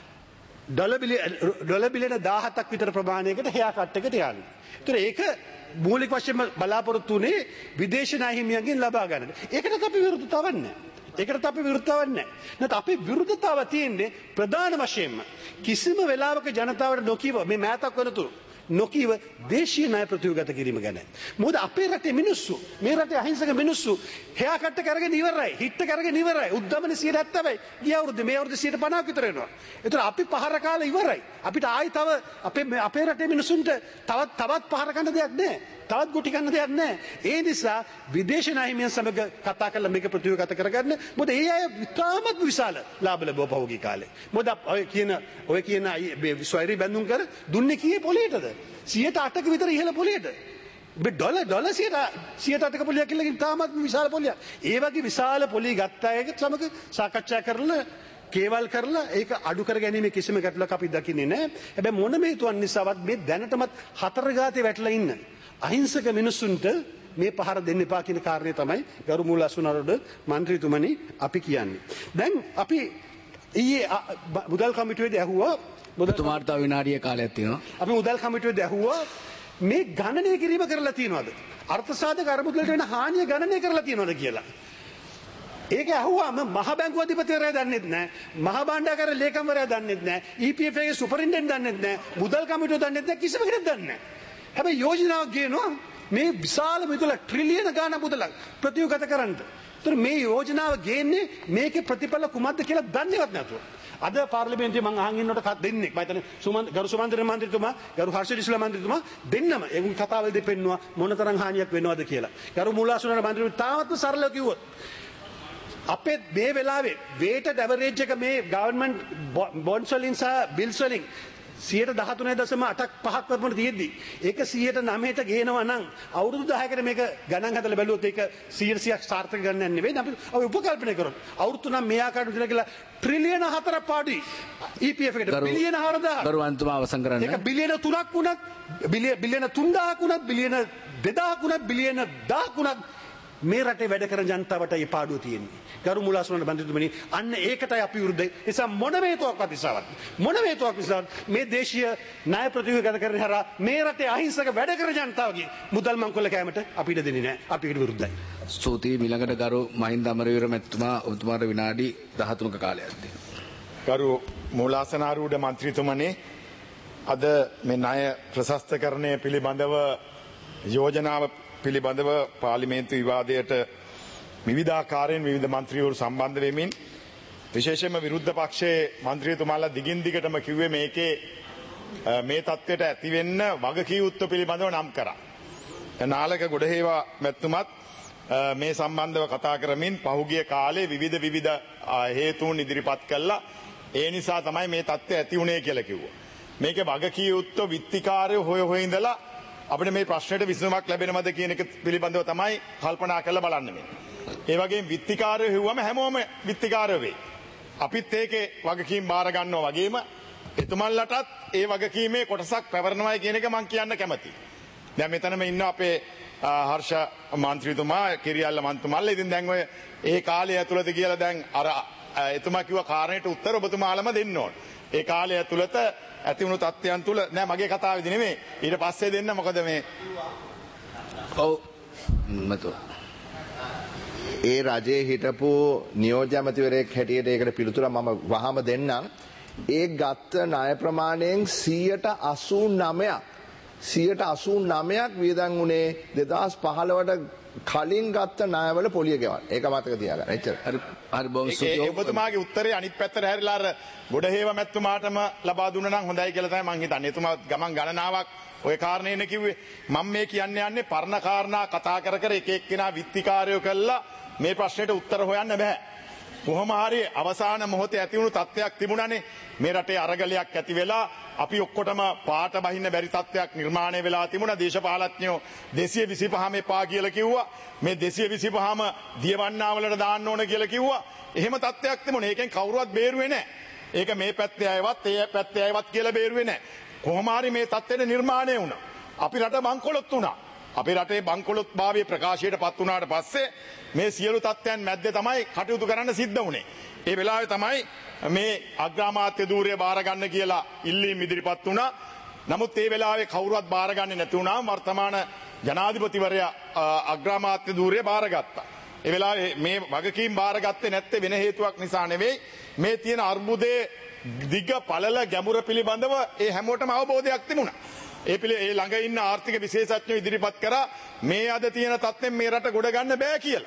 ඩොලර් බිලියන 17ක් විතර ප්‍රමාණයකට හෙයා කට් එකට යන්න. ඒතර ඒක මූලික වශයෙන්ම බලාපොරොත්තු වුණේ විදේශ ණය හිමියන්ගෙන් ලබා ගන්න. ඒකටත් අපි විරුද්ධතාවක් නැහැ. ඒකට අපි විරුද්ධතාවක් නැහැ. නැත්නම් අපේ විරුද්ධතාව තියෙන්නේ ප්‍රධාන වශයෙන්ම කිසිම වෙලාවක ජනතාවට නොකියව මේ මෑතක් වෙනතුරු නොකියව දේශීය ණය ප්‍රතිගත කිරීම ගැන. මොකද අපේ රටේ මිනිස්සු, මේ රටේ අහිංසක මිනිස්සු හෙයා කට්ට කරගෙන ඉවරයි, හිට කරගෙන ඉවරයි. උද්දමනේ 70%යි. ගිය අවුරුද්දේ මේ අවුරුද්දේ 50%ක් විතර වෙනවා. ඒතර අපි පහර කාලා ඉවරයි. අපිට ආයි තව අපේ රටේ මිනිස්සුන්ට තවත් පහර කන්න දෙයක් නැහැ. තවත් ගුටි කන්න දෙයක් නැහැ. ඒ නිසා විදේශ ණය හිමියන් සමග කතා කරලා මේක ප්‍රතිගත කරගන්න. මොකද ඒ අය ඉතාමත් විශාල ලාභ ලැබුවා පහුගිය කාලේ. මොකද ඔය කියන ස්වෛරී බැඳුම් කර දුන්නේ කීයේ පොලියටද? 108ක විතර ඉහළ පොලියට. ඩොලර් 108ක පොලියක් කියලා ඉතාමත් විශාල පොලියක්. ඒ වගේ විශාල පොලිය ගත්ත අයගේ සමග සාකච්ඡා කරලා කේවල් කරලා ඒක අඩු කර ගැනීම කිසිම ගැටලුවක් අපි දකින්නේ නැහැ. හැබැයි මොන හේතුවක් නිසාවත් මේ දැනටමත් හතර ගාතේ වැටලා ඉන්න අහිංසක මිනිසුන්ට මේ පහර දෙන්න එපා කියන කාරණේ තමයි ගරු මුලාසුනාරුද මන්ත්‍රීතුමනි අපි කියන්නේ. දැන් අපි ඊයේ මුදල් කමිටුවේදී ඇහුවා ඔබතුමාට තව විනාඩිය කාලයක් තියෙනවා. අපි මුදල් කමිටුවේදී ඇහුවා මේ ගණනය කිරීම කරලා තියෙනවද? අර්ථසාධක අරමුදලට වෙන හානිය ගණනය කරලා තියෙනවද කියලා. ඒක ඇහුවාම මහ බැංකුව අධිපතිවරයා දන්නෙත් නැහැ. මහ භාණ්ඩාගාර ලේකම්වරයා දන්නෙත් නැහැ. EPF එකේ සුපරින්ටෙන්ඩන්ට් දන්නෙත් නැහැ. මුදල් කමිටුව දන්නෙත් නැහැ. කිසිම කෙනෙක් දන්නේ නැහැ. හැබැයි යෝජනාවක් ගේනවා මේ විශාල මුදල ට්‍රිලියන ගාණක් මුදලක් ප්‍රතිගත කරන්න. ඒතර මේ යෝජනාව ගේන්නේ මේකේ ප්‍රතිඵල කුමක්ද කියලා දන්නේවත් නැතුව. අද පාර්ලිමේන්තුවේ මම අහන් ඉන්නකොට දෙන්නෙක් මම හිතන්නේ ගරු සුමන්ත්‍ර මන්ත්‍රීතුමා ගරු හර්ෂ මන්ත්‍රීතුමා දෙන්නම ඒ කතාවල් දෙපෙන්නවා මොනතරම් හානියක් වෙනවද කියලා. ගරු මුලාසුනාර මන්ත්‍රීතුමා තාමත් සරලව කිව්වොත් අපේ මේ වෙලාවේ වේටඩ් ඇවරේජ් එක මේ ගවර්න්මන්ට් බොන්ඩ්ස් වලින් සහ බිල්ස් වලින් 13.8ක් පහක් වර්මන තියෙද්දි ඒක 109ට ගේනවා නම් අවුරුදු 10කට මේක ගණන් හදලා බැලුවොත් ඒක 100ක් සාර්ථක ගණනක් නෙවෙයි. අපි උපකල්පනය කරොත් අවුරුදු නම් මේ ආකාරයට විතර කියලා ට්‍රිලියන 4ක් පාඩුයි. EPF එකට බිලියන 4000. ගරුවන්තුමා අවසන් කරන්න. ඒක බිලියන 3ක් වුණත් බිලියන 3000ක් වුණත් බිලියන 2000ක් වුණත් බිලියන 1000ක් වුණත් මේ රටේ වැඩ කරන ජනතාවට මේ පාඩුව තියෙන්නේ. ගරු මුලාසුනට බන්දිතුමනි අන්න ඒකටයි අපි විරුද්ධයි. ඒ නිසා මොන හේතුවක්වත් නිසාවත් මේ දේශීය ණය ප්‍රතිව්‍යුහ කරන හැර මේ රටේ අහිංසක වැඩ කරන ජනතාවගේ මුදල් මංකොල්ල කෑමට අපිට දෙන්නේ නැහැ. අපි ඒකට විරුද්ධයි. ස්තුතියි. ඊළඟට ගරු මහින්ද අමරවීර මැතිතුමා ඔබතුමාට විනාඩි 13ක කාලයක් දෙනවා. ගරු මූලාසනාරූඪ මන්ත්‍රීතුමනි අද මේ ණය ප්‍රශස්තකරණය පිළිබඳව යෝජනාව පිළිබඳව පාර්ලිමේන්තු විවාදයට විවිධාකාරයෙන් විවිධ මන්ත්‍රීවරු සම්බන්ධ වෙමින් විශේෂයෙන්ම විරුද්ධ පක්ෂයේ මන්ත්‍රීතුමාලා දිගින් දිගටම කිව්වේ මේකේ මේ තත්ත්වයට ඇතිවෙන්න වගකී යුත්තේ පිළිබඳව නම් කරා. නාලක ගොඩහේවා මැතිතුමත් මේ සම්බන්ධව කතා කරමින් පහුගිය කාලේ විවිධ හේතුන් ඉදිරිපත් කළා. ඒ නිසා තමයි මේ තත්ත්වය ඇති වුණේ කියලා කිව්වා. මේකේ වගකී යුත්තේ විත්තිකාරයෝ හොය ඉඳලා අපිට මේ ප්‍රශ්නෙට විසඳුමක් ලැබෙනවද කියන එක පිළිබඳව තමයි කල්පනා කරලා බලන්න මේ. ඒ වගේම විත්තිකාරයෝ හිව්වම හැමෝම විත්තිකාරයෝ වෙයි. අපිත් ඒකේ වගකීම් බාර ගන්නවා වගේම එතුමන්ලටත් ඒ වගකීමේ කොටසක් පැවරනවායි කියන එක මම කියන්න කැමතියි. දැන් මෙතනම ඉන්න අපේ හර්ෂ මන්ත්‍රීතුමා, කිරියල්ල මන්ත්‍රීතුමාලා ඉතින් දැන් ඔය ඒ කාලය ඇතුළත කියලා දැන් අර එතුමා කිව්ව කාරණේට උත්තර ඔබතුමාලම දෙන්න ඕන. ඒ කාලය ඇතුළත ඇති වුණු තත්ත්වයන් තුල නෑ මගේ කතාවේදී නෙමෙයි ඊට පස්සේ දෙන්න මොකද මේ ඔව් මතු ඒ රජයේ හිටපු නියෝජ්‍ය ඇමතිවරයෙක් හැටියට ඒකට පිළිතුර මම වහම දෙන්නම්. ඒ ගත්ත ණය ප්‍රමාණයෙන් 189ක් වියදම් උනේ 2015ට කලින් ගත්ත ණයවල පොලිය ගෙවන්න. ඒක මතක තියාගන්න. එච්චර. හරි බොහොම ස්තුතියි. ඔබතුමාගේ උත්තරේ අනිත් පැත්තට හැරිලා අර ගොඩහේව මැතිතුමාටම ලබා දුන්නා නම් හොඳයි කියලා තමයි මං හිතන්නේ. එතුමා ගමන් ගණනාවක් ඔය කාරණේනේ කිව්වේ. මම මේ යන්නේ පරණ කාරණා කතා කර එක එක්කෙනා විත්තිකාරයෝ කළා මේ ප්‍රශ්නෙට උත්තර හොයන්න බෑ. කොහොම හරි අවසාන මොහොතේ ඇති වුණු තත්ත්වයක් තිබුණානේ. මේ රටේ අරගලයක් ඇති වෙලා අපි ඔක්කොටම පාට බහින්න බැරි තත්ත්වයක් නිර්මාණය වෙලා තිබුණා. දේශපාලඥයෝ 225ම එපා කියලා කිව්වා. මේ 225ම දියවන්නාවලට දාන්න ඕන කියලා කිව්වා. එහෙම තත්ත්වයක් තිබුණා. ඒකෙන් කවුරුවත් බේරුවේ නැහැ. ඒක මේ පැත්තේ අයවත් ඒ පැත්තේ අයවත් කියලා බේරුවේ නැහැ. කොහොම හරි මේ තත්ත්වෙට නිර්මාණය වුණා. අපි රට බංකොලොත් වුණා. අපේ රටේ බංකොලොත් භාවයේ ප්‍රකාශයට පත් වුණාට පස්සේ මේ සියලු තත්ත්වයන් මැද්දේ තමයි කටයුතු කරන්න සිද්ධ වුණේ. ඒ වෙලාවේ තමයි මේ අග්‍රාමාත්‍ය ධූරය බාර ගන්න කියලා ඉල්ලීම් ඉදිරිපත් වුණා. නමුත් ඒ වෙලාවේ කවුරුවත් බාරගන්නේ නැති වුණා. වර්තමාන ජනාධිපතිවරයා අග්‍රාමාත්‍ය ධූරය බාරගත්තා. ඒ වෙලාවේ මේ වගකීම් බාරගත්තේ නැත්තේ වෙන හේතුවක් නිසා නෙවෙයි. මේ තියෙන අර්බුදයේ දිග පළල ගැඹුර පිළිබඳව ඒ හැමෝටම අවබෝධයක් තිබුණා. ඒ ළඟ ඉන්න ආර්ථික විශේෂඥයෝ ඉදිරිපත් කරා මේ අද තියෙන තත්ත්වෙන් මේ රට ගොඩ ගන්න බෑ කියලා.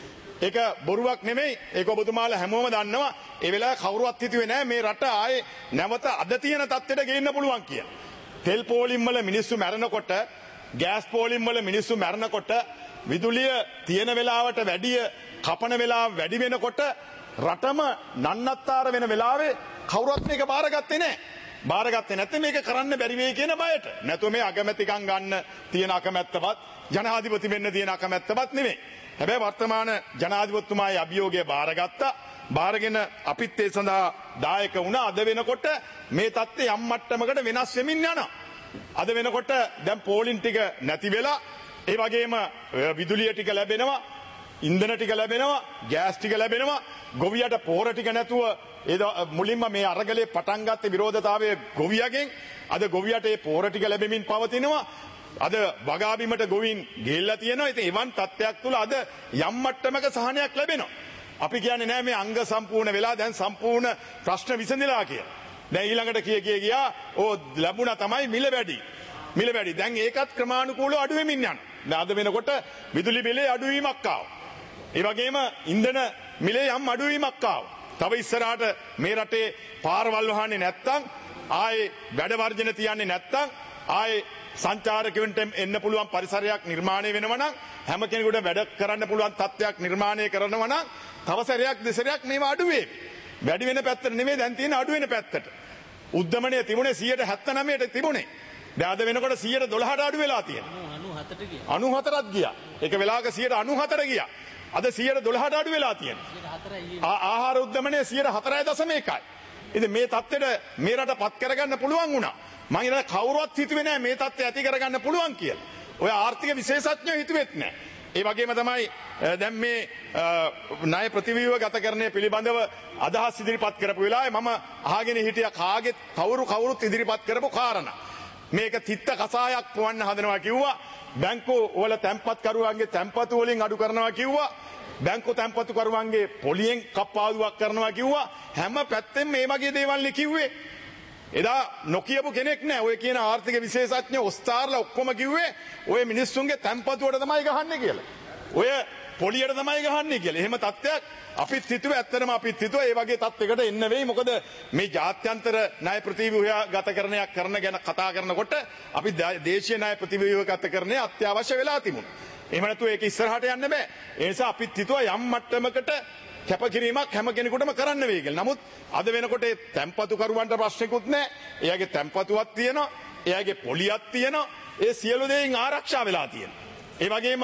ඒක බොරුවක් නෙමෙයි. ඒක ඔබතුමාලා හැමෝම දන්නවා. ඒ වෙලාවේ කවුරුවත් හිතුවේ නෑ මේ රට ආයේ නැවත අද තියෙන තත්ත්වයට ගේන්න පුළුවන් කියලා. තෙල් පෝලිම් වල මිනිස්සු මැරෙනකොට, ගෑස් පෝලිම් වල මිනිස්සු මැරෙනකොට, විදුලිය තියෙන වෙලාවට වැඩිය කපන වෙලාව වැඩි වෙනකොට රටම නන්නත්තර වෙන වෙලාවේ කවුරුත් මේක බාරගත්තේ නෑ. බාරගත්තේ නැත්නම් මේක කරන්න බැරි වෙයි කියන බයට. නැතු මේ අගමැතිකම් ගන්න තියෙන අකමැත්තවත් ජනාධිපති වෙන්න තියෙන අකමැත්තවත් නෙමෙයි. හැබැයි වර්තමාන ජනාධිපතිතුමාගේ අභියෝගය බාරගත්තා. බාරගෙන අපිත් ඒ සඳහා දායක වුණා. අද වෙනකොට මේ තත්ත්වය යම් මට්ටමකට වෙනස් වෙමින් යනවා. අද වෙනකොට දැන් පෝලින් ටික නැති වෙලා ඒ වගේම විදුලිය ටික ලැබෙනවා, ඉන්ධන ටික ලැබෙනවා, ගෑස් ටික ලැබෙනවා. ගොවියට පෝර ටික නැතුව මුලින්ම මේ අරගලේ පටන් ගත්තේ විරෝධතාවයේ ගොවියගෙන්. අද ගොවියට ඒ පෝර ටික ලැබෙමින් පවතිනවා. අද වගාබිමට ගොවින් ගෙල්ලා තියෙනවා. ඉතින් එවන් තත්ත්වයක් තුල අද යම් මට්ටමක සහනයක් ලැබෙනවා. අපි කියන්නේ නෑ මේ අංග සම්පූර්ණ වෙලා දැන් සම්පූර්ණ ප්‍රශ්න විසඳලා කියලා. දැන් ඊළඟට ගියා ලැබුණා තමයි මිල වැඩි. දැන් ඒකත් ක්‍රමානුකූලව අඩු වෙමින් යනවා. දැන් අද වෙනකොට විදුලි බිලේ අඩුවීමක් ආවා. ඒ වගේම ඉන්ධන මිලේ යම් අඩුවීමක් ආවා. තව ඉස්සරහට මේ රටේ පාරවල් වහන්නේ නැත්තම් ආයේ වැඩ වර්ජන තියන්නේ නැත්තම් ආයේ සංචාරකයන්ට එන්න පුළුවන් පරිසරයක් නිර්මාණය වෙනවා නම් හැම කෙනෙකුට වැඩ කරන්න පුළුවන් තත්ත්වයක් නිර්මාණය කරනවා නම් තව සැරයක් දෙසරයක් මේවා අඩු වෙයි. වැඩි වෙන පැත්තට නෙමෙයි දැන් තියෙන අඩු වෙන පැත්තට. උද්දමනය තිබුණේ 179ට තිබුණේ. දැන් අද වෙනකොට 112ට අඩු වෙලා තියෙනවා. 94ට ගියා. ඒක වෙලාවක 194ට ගියා. අද 112ට අඩු වෙලා තියෙනවා. ආහාර උද්දමනය 4.1යි. ඉතින් මේ තත්ත්වෙට මේ රට පත් කරගන්න පුළුවන් වුණා. මම හිතන්නේ කවුරුවත් හිතුවේ නැහැ මේ තත්ත්වය ඇති කරගන්න පුළුවන් කියලා. ඔය ආර්ථික විශේෂඥයෝ හිතුවෙත් නැහැ. ඒ වගේම තමයි දැන් මේ ණය ප්‍රතිව්‍යුහ ගතකරණය පිළිබඳව අදහස් ඉදිරිපත් කරපු වෙලාවේ මම අහගෙන හිටියා කාගෙත් කවුරුත් ඉදිරිපත් කරපු කාරණා. මේක තිත්ත කසායක් පොවන්න හදනවා කිව්වා. බැංකු වල තැන්පත්කරුවන්ගේ තැන්පතු වලින් අඩු කරනවා කිව්වා. බැංකු තැන්පතුකරුවන්ගේ පොලියෙන් කප්පාදුවක් කරනවා කිව්වා. හැම පැත්තෙම මේ වගේ දේවල් කිව්වේ. එදා නොකියපු කෙනෙක් නෑ. ඔය කියන ආර්ථික විශේෂඥ ඔස්තාර්ලා ඔක්කොම කිව්වේ ඔය මිනිස්සුන්ගේ තැන්පතුවට තමයි ගහන්නේ කියලා. ඔය පොලියට තමයි ගහන්නේ කියලා. එහෙම තත්ත්වයක් අපිත් හිතුවේ. ඇත්තටම අපිත් හිතුවා ඒ වගේ තත්ත්වයකට එන්න වෙයි. මොකද මේ ජාත්‍යන්තර ණය ප්‍රතිව්‍යුහ ගතකරණයක් කරන ගැන කතා කරනකොට අපි දේශීය ණය ප්‍රතිව්‍යුහ ගතකරණය අත්‍යවශ්‍ය වෙලා තිබුණා. එහෙම නැතුව ඒක ඉස්සරහට යන්න බෑ. ඒ නිසා අපිත් හිතුවා යම් මට්ටමකට කැපකිරීමක් හැම කෙනෙකුටම කරන්න වෙයි කියලා. නමුත් අද වෙනකොට තැන්පතුකරුවන්ට ප්‍රශ්නකුත් නැහැ. එයාගේ තැන්පතුවක් තියෙනවා. එයාගේ පොලියක් තියෙනවා. ඒ සියලු දේයින් ආරක්ෂා වෙලා තියෙනවා. ඒ වගේම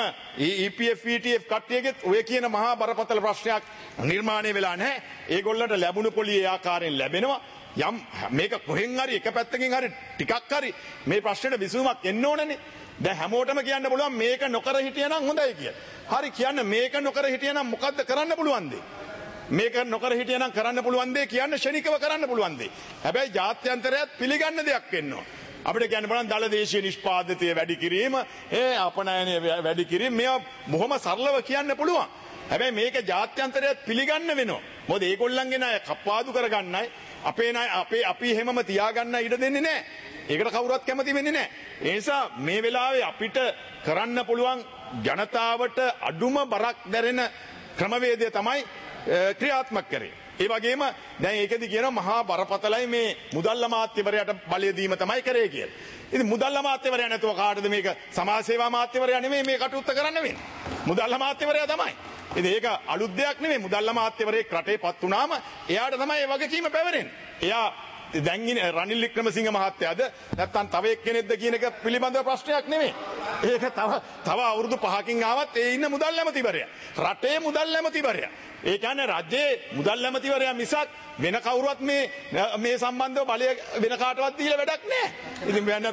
EPF ETF කට්ටියගෙත් ඔය කියන මහා බරපතල ප්‍රශ්නයක් නිර්මාණය වෙලා නැහැ. ඒගොල්ලන්ට ලැබුණු පොලිය ඒ ආකාරයෙන් ලැබෙනවා. යම් මේක කොහෙන් හරි එක පැත්තකින් හරි ටිකක් හරි මේ ප්‍රශ්නෙට විසඳුමක් එන්න ඕනනේ. දැන් හැමෝටම කියන්න පුළුවන් මේක නොකර හිටියනම් හොඳයි කියලා. හරි කියන්න මේක නොකර හිටියනම් මොකද්ද කරන්න පුළුවන් දේ? මේක නොකර හිටියනම් කරන්න පුළුවන් දේ කියන්න ශනිකව කරන්න පුළුවන් දේ. හැබැයි ජාත්‍යන්තරයත් පිළිගන්න දෙයක් වෙන්න ඕන. අපිට කියන්න බලන්න දල දේශීය නිෂ්පාදිතය වැඩි කිරීම, අපනයනය වැඩි කිරීම මේවා බොහොම සරලව කියන්න පුළුවන්. හැබැයි මේක ජාත්‍යන්තරයත් පිළිගන්න වෙනවා. මොකද ඒගොල්ලන්ගේ ණය කප්පාදු කරගන්නයි අපේ ණය අපි හැමම තියාගන්න ඉඩ දෙන්නේ නැහැ. ඒකට කවුරුත් කැමති වෙන්නේ නැහැ. ඒ නිසා මේ වෙලාවේ අපිට කරන්න පුළුවන් ජනතාවට අඩුම බරක් දැරෙන ක්‍රමවේදය තමයි ක්‍රියාත්මක කරේ. ඒ වගේම දැන් ඒකෙදි කියනවා මහා බරපතලයි මේ මුදල් අමාත්‍යවරයාට බලය දීම තමයි කරේ කියලා. ඉතින් මුදල් අමාත්‍යවරයා නැතුව කාටද මේක සමාජ සේවා අමාත්‍යවරයා නෙමෙයි මේ කටයුත්ත කරන්න වෙන්නේ. මුදල් අමාත්‍යවරයා තමයි. ඉතින් ඒක අලුත් දෙයක් නෙමෙයි. මුදල් අමාත්‍යවරයෙක් රටේපත් වුණාම එයාට තමයි ඒ වගකීම පැවරෙන්නේ. එයා දැන් ඉන්නේ රනිල් වික්‍රමසිංහ මහත්තයාද නැත්නම් තව එක්කෙනෙක්ද කියන එක පිළිබඳව ප්‍රශ්නයක් නෙමෙයි. ඒක තව අවුරුදු 5කින් ආවත් ඒ ඉන්න මුදල් ඇමතිවරයා. රටේ මුදල් ඇමතිවරයා. ඒ කියන්නේ රජයේ මුදල් ඇමතිවරයා මිසක් වෙන කවුරුවත් මේ සම්බන්ධව බලය වෙන කාටවත් දීලා වැඩක් නැහැ. ඉතින් බෑ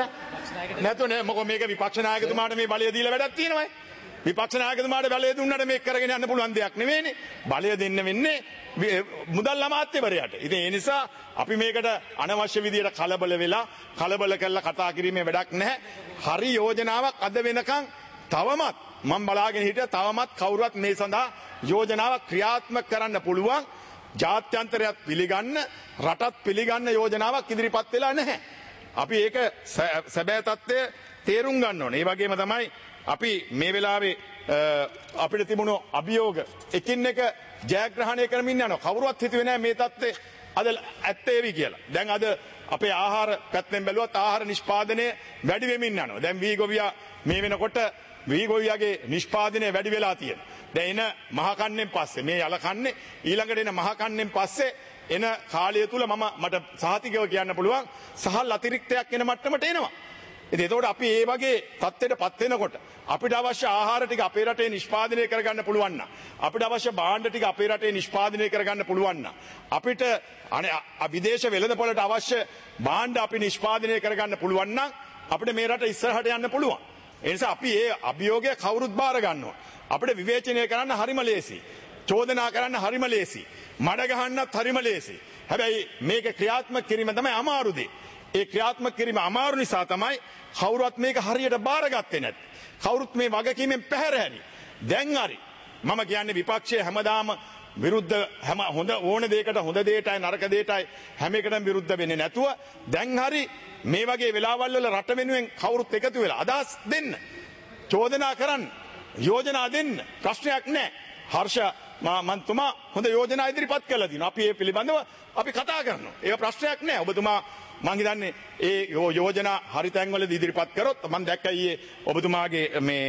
නැතු නේ මොකද මේක විපක්ෂ නායකතුමාට මේ බලය දීලා වැඩක් තියෙනවයි. විපක්ෂ නායකතුමාට බලය දුන්නාට මේක කරගෙන යන්න පුළුවන් දෙයක් නෙවෙයිනේ. බලය දෙන්න වෙන්නේ මුදල් අමාත්‍යවරයාට. ඉතින් ඒ නිසා අපි මේකට අනවශ්‍ය විදියට කලබල කරලා කතා කිරීමේ වැඩක් නැහැ. හරි යෝජනාවක් අද වෙනකන් තවමත් මම බලාගෙන හිටියා තවමත් කවුරුත් මේ සඳහා යෝජනාවක් ක්‍රියාත්මක කරන්න පුළුවන් ජාත්‍යන්තරයත් පිළිගන්න රටත් පිළිගන්න යෝජනාවක් ඉදිරිපත් වෙලා නැහැ. අපි ඒක සැබෑ තත්ත්වය තේරුම් ගන්න ඕනේ. ඒ වගේම තමයි අපි මේ වෙලාවේ අපිට තිබුණු අභියෝග එකින් එක ජයග්‍රහණය කරමින් යනවා. කවුරුවත් හිතුවේ නැහැ මේ තත්ත්වය අද ඇත්තේවි කියලා. දැන් අද අපේ ආහාර පැත්තෙන් බැලුවත් ආහාර නිෂ්පාදනය වැඩි වෙමින් යනවා. දැන් වී ගොවියා මේ වෙනකොට වී ගොවියාගේ නිෂ්පාදනය වැඩි වෙලා තියෙනවා. දැන් එන මහකන්නෙන් පස්සේ මේ යල කන්නේ ඊළඟට එන මහකන්නෙන් පස්සේ එන කාලය තුල මට සහතිකව කියන්න පුළුවන් සහල් අතිරික්තයක් එන මට්ටමට එනවා. ඉතින් ඒතකොට අපි මේ වගේ තත්ත්වයටපත් වෙනකොට අපිට අවශ්‍ය ආහාර ටික අපේ රටේ නිෂ්පාදනය කරගන්න පුළුවන් නම් අපිට අවශ්‍ය භාණ්ඩ ටික අපේ රටේ නිෂ්පාදනය කරගන්න පුළුවන් නම් අපිට විදේශ වෙළඳපොළට අවශ්‍ය භාණ්ඩ අපි නිෂ්පාදනය කරගන්න පුළුවන් නම් අපිට මේ රට ඉස්සරහට යන්න පුළුවන්. ඒ නිසා අපි මේ අභියෝගය කවුරුත් බාර ගන්න ඕන. අපිට විවේචනය කරන්න හරිම ලේසි. චෝදනා කරන්න හරිම ලේසි. මඩ ගහන්නත් හරිම ලේසි. හැබැයි මේක ක්‍රියාත්මක කිරීම තමයි අමාරු දේ. ඒ ක්‍රියාත්මක කිරීම අමාරු නිසා තමයි කවුරුත් මේක හරියට බාරගත්තේ නැත්තේ. කවුරුත් මේ වගකීමෙන් පැහැර හැරි. දැන් හරි මම කියන්නේ විපක්ෂයේ හැමදාම විරුද්ධ හැම හොඳ ඕන දෙයකට හොඳ දෙයටයි නරක දෙයටයි හැම එකටම විරුද්ධ වෙන්නේ නැතුව දැන් හරි මේ වගේ වෙලාවල් වල රට වෙනුවෙන් කවුරුත් එකතු වෙලා අදහස් දෙන්න. චෝදනා කරන්න. යෝජනා දෙන්න. ප්‍රශ්නයක් නැහැ. හර්ෂ මන්තුමා හොඳ යෝජනා ඉදිරිපත් කළා දිනවා. අපි ඒ පිළිබඳව අපි කතා කරනවා. ඒක ප්‍රශ්නයක් නැහැ. ඔබතුමා මං හිතන්නේ ඒ යෝජනා හරි තැන්වලදී ඉදිරිපත් කරොත් මම දැක්කා ඊයේ ඔබතුමාගේ මේ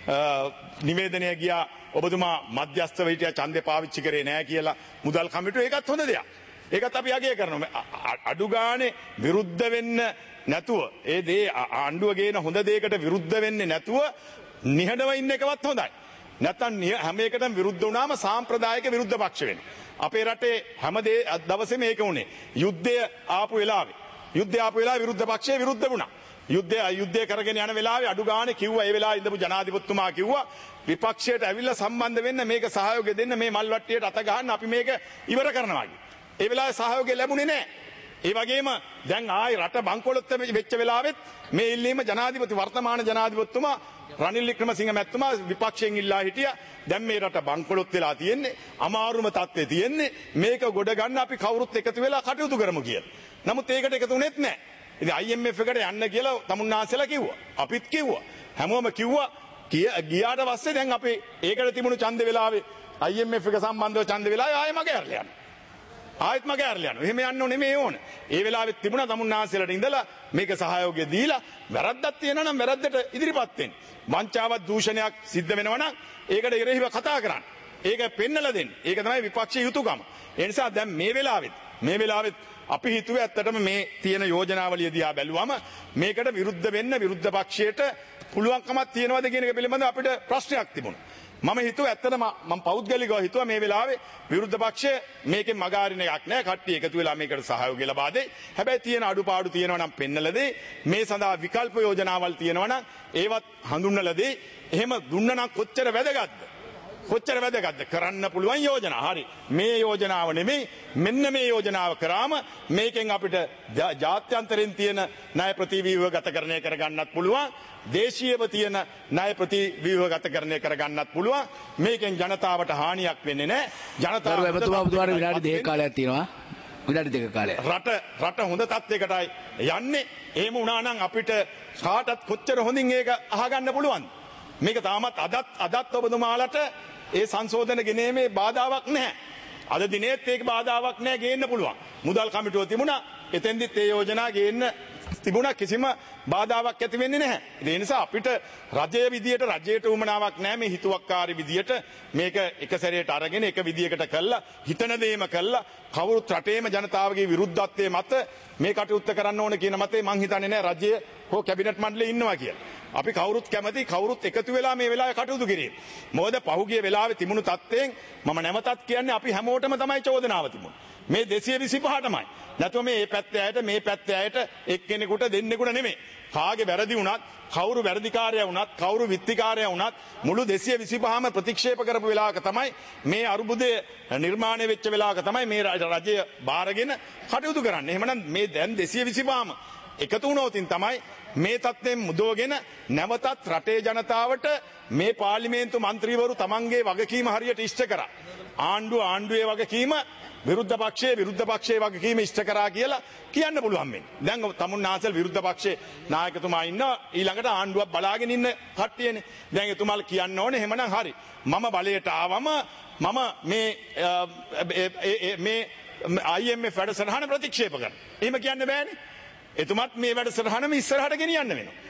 නිවේදනය ගියා ඔබතුමා මධ්‍යස්ථව හිටියා ඡන්දේ පාවිච්චි කරේ නැහැ කියලා මුදල් කමිටුව ඒකත් හොඳ දෙයක්. ඒකත් අපි අගය කරනවා. අඩු ගානේ විරුද්ධ වෙන්න නැතුව ඒ දේ ආණ්ඩුව ගේන හොඳ දෙයකට විරුද්ධ වෙන්නේ නැතුව නිහඬව ඉන්න එකවත් හොඳයි. නැත්තම් හැම එකටම විරුද්ධ වුණාම සාම්ප්‍රදායික විරුද්ධ පක්ෂ වෙනවා. අපේ රටේ හැම දවසෙම මේක උනේ. යුද්ධය ආපු වෙලාවේ විරුද්ධ පක්ෂයේ විරුද්ධ වුණා. යුද්ධය කරගෙන යන වෙලාවේ අඩු ගානේ කිව්වා ඒ වෙලාවේ ඉඳපු ජනාධිපතිතුමා කිව්වා විපක්ෂයට ඇවිල්ලා සම්බන්ධ වෙන්න මේක සහයෝගය දෙන්න මේ මල් වට්ටියට අත ගහන්න අපි මේක ඉවර කරනවා කියලා. ඒ වෙලාවේ සහයෝගය ලැබුණේ නැහැ. ඒ වගේම දැන් ආයි රට බංකොලොත් වෙච්ච වෙලාවෙත් මේ ඉල්ලීම වර්තමාන ජනාධිපතිතුමා රනිල් වික්‍රමසිංහ මැතිතුමා විපක්ෂයෙන් ඉල්ලා හිටියා. දැන් මේ රට බංකොලොත් වෙලා තියෙන්නේ අමාරුම තත්ත්වේ තියෙන්නේ මේක ගොඩ ගන්න අපි කවුරුත් එකතු වෙලා කටයුතු කරමු කියලා. නමුත් ඒකට එකතු වෙන්නේ නැහැ. ඉතින් IMF එකට යන්න කියලා තමුන්නාසලා කිව්වා. අපිත් කිව්වා. හැමෝම කිව්වා. ගියාට පස්සේ දැන් අපි ඒකට තිබුණු ඡන්ද වෙලාවේ IMF එක සම්බන්ධව ඡන්ද වෙලාවේ ආයෙ මගේ ඇරලා යනවා. ආයෙත් මගේ ඇරලා යනවා. එහෙම යන්න ඕනේ මේ ඕන. ඒ වෙලාවෙත් තිබුණා තමුන්නාසලට ඉඳලා මේක සහයෝගය දීලා වැරද්දක් තියෙනවා නම් වැරද්දට ඉදිරිපත් වෙන්න. වංචාවක් දූෂණයක් සිද්ධ වෙනවා නම් ඒකට ඉරහිව කතා කරන්න. ඒක පෙන්නලා දෙන්න. ඒක තමයි විපක්ෂයේ යුතුයකම. ඒ නිසා දැන් මේ වෙලාවෙත් අපි හිතුවේ ඇත්තටම මේ තියෙන යෝජනාවලිය දිහා බැලුවම මේකට විරුද්ධ වෙන්න විරුද්ධ පක්ෂයට පුළුවන්කමක් තියෙනවද කියන එක පිළිබඳව අපිට ප්‍රශ්නයක් තිබුණා. මම හිතුවා ඇත්තටම මම පෞද්ගලිකව හිතුවා මේ වෙලාවේ විරුද්ධ පක්ෂය මේකෙන් මගහරින එකක් නෑ. කට්ටිය එකතු වෙලා මේකට සහයෝගය ලබා දෙයි. හැබැයි තියෙන අඩුපාඩු තියෙනවා නම් පෙන්නලා දෙයි. මේ සඳහා විකල්ප යෝජනාවල් තියෙනවා නම් ඒවත් හඳුන්වලා දෙයි. එහෙම දුන්න නම් කොච්චර වැදගත්ද කරන්න පුළුවන් යෝජනා. හරි. මේ යෝජනාව නෙමෙයි මෙන්න මේ යෝජනාව කරාම මේකෙන් අපිට ජාත්‍යන්තරයෙන් තියෙන ණය ප්‍රතිව්‍යුහගතකරණය කරගන්නත් පුළුවන්. දේශීයව තියෙන ණය ප්‍රතිව්‍යුහගතකරණය කරගන්නත් පුළුවන්. මේකෙන් ජනතාවට හානියක් වෙන්නේ නැහැ. ජනතාව එතුමා විනාඩි 2 කාලයක් තියෙනවා. විනාඩි 2 කාලයක්. රට හොඳ තත්යකටයි යන්නේ. එහෙම වුණා නම් අපිට කාටත් කොච්චර හොඳින් ඒක අහගන්න පුළුවන්ද? මේක තාමත් අදත් ඔබතුමාලට ඒ සංශෝධන ගෙනීමේ බාධාවක් නැහැ. අද දිනේත් ඒක බාධාවක් නැහැ ගේන්න පුළුවන්. මුදල් කමිටුව තිබුණා. එතෙන්දිත් ඒ යෝජනා ගේන්න තිබුණා කිසිම බාධාවක් ඇති වෙන්නේ නැහැ. ඒ නිසා අපිට රජයේ විදියට රජයට උමනාවක් නැහැ මේ හිතුවක්කාරී විදියට මේක එක සැරේට අරගෙන එක විදියකට කළා හිතන දේම කළා කවුරුත් රටේම ජනතාවගේ විරුද්ධත්වයේ මත මේ කටයුත්ත කරන්න ඕන කියන මතේ මං හිතන්නේ නැහැ රජයේ හෝ කැබිනට් මණ්ඩලයේ ඉන්නවා කියලා. අපි කවුරුත් කැමති කවුරුත් එකතු වෙලා මේ වෙලාවේ කටයුතු කිරීම. මොකද පහුගිය වෙලාවේ තිබුණු තත්ත්වයෙන් මම නැවතත් කියන්නේ අපි හැමෝටම තමයි චෝදනාව තිබුණේ. මේ 225ටමයි. නැතුව මේ පැත්තේ ඇයට මේ පැත්තේ ඇයට එක්කෙනෙකුට දෙන්නෙකුට නෙමෙයි. කාගේ වැරදි වුණත්, කවුරු වැරදිකාරයා වුණත්, කවුරු විත්තිකාරයා වුණත් මුළු 225ම ප්‍රතික්ෂේප කරපු වෙලාවක තමයි මේ අරුබුදය නිර්මාණය වෙච්ච වෙලාවක තමයි මේ රජය බාරගෙන කටයුතු කරන්නේ. එහෙමනම් මේ දැන් 225ම එකතු වුණොතින් තමයි මේ තත්ත්වයෙන් මුදවගෙන නැවතත් රටේ ජනතාවට මේ පාර්ලිමේන්තු මන්ත්‍රීවරු තමන්ගේ වගකීම හරියට ඉෂ්ට කරා. ආණ්ඩුවේ වගකීම විරුද්ධ පක්ෂයේ වගකීම ඉෂ්ට කරා කියලා කියන්න පුළුවන් වෙන්නේ. දැන් තමුන්නාසල් විරුද්ධ පක්ෂයේ නායකතුමා ඉන්නවා ඊළඟට ආණ්ඩුවක් බලාගෙන ඉන්න කට්ටියනේ. දැන් එතුමාල කියන්න ඕනේ එහෙමනම් හරි. මම බලයට ආවම මම මේ IMF වැඩසටහන ප්‍රතික්ෂේප කරනවා. එහෙම කියන්න බෑනේ. එතුමත් මේ වැඩසටහනම ඉස්සරහට ගෙනියන්න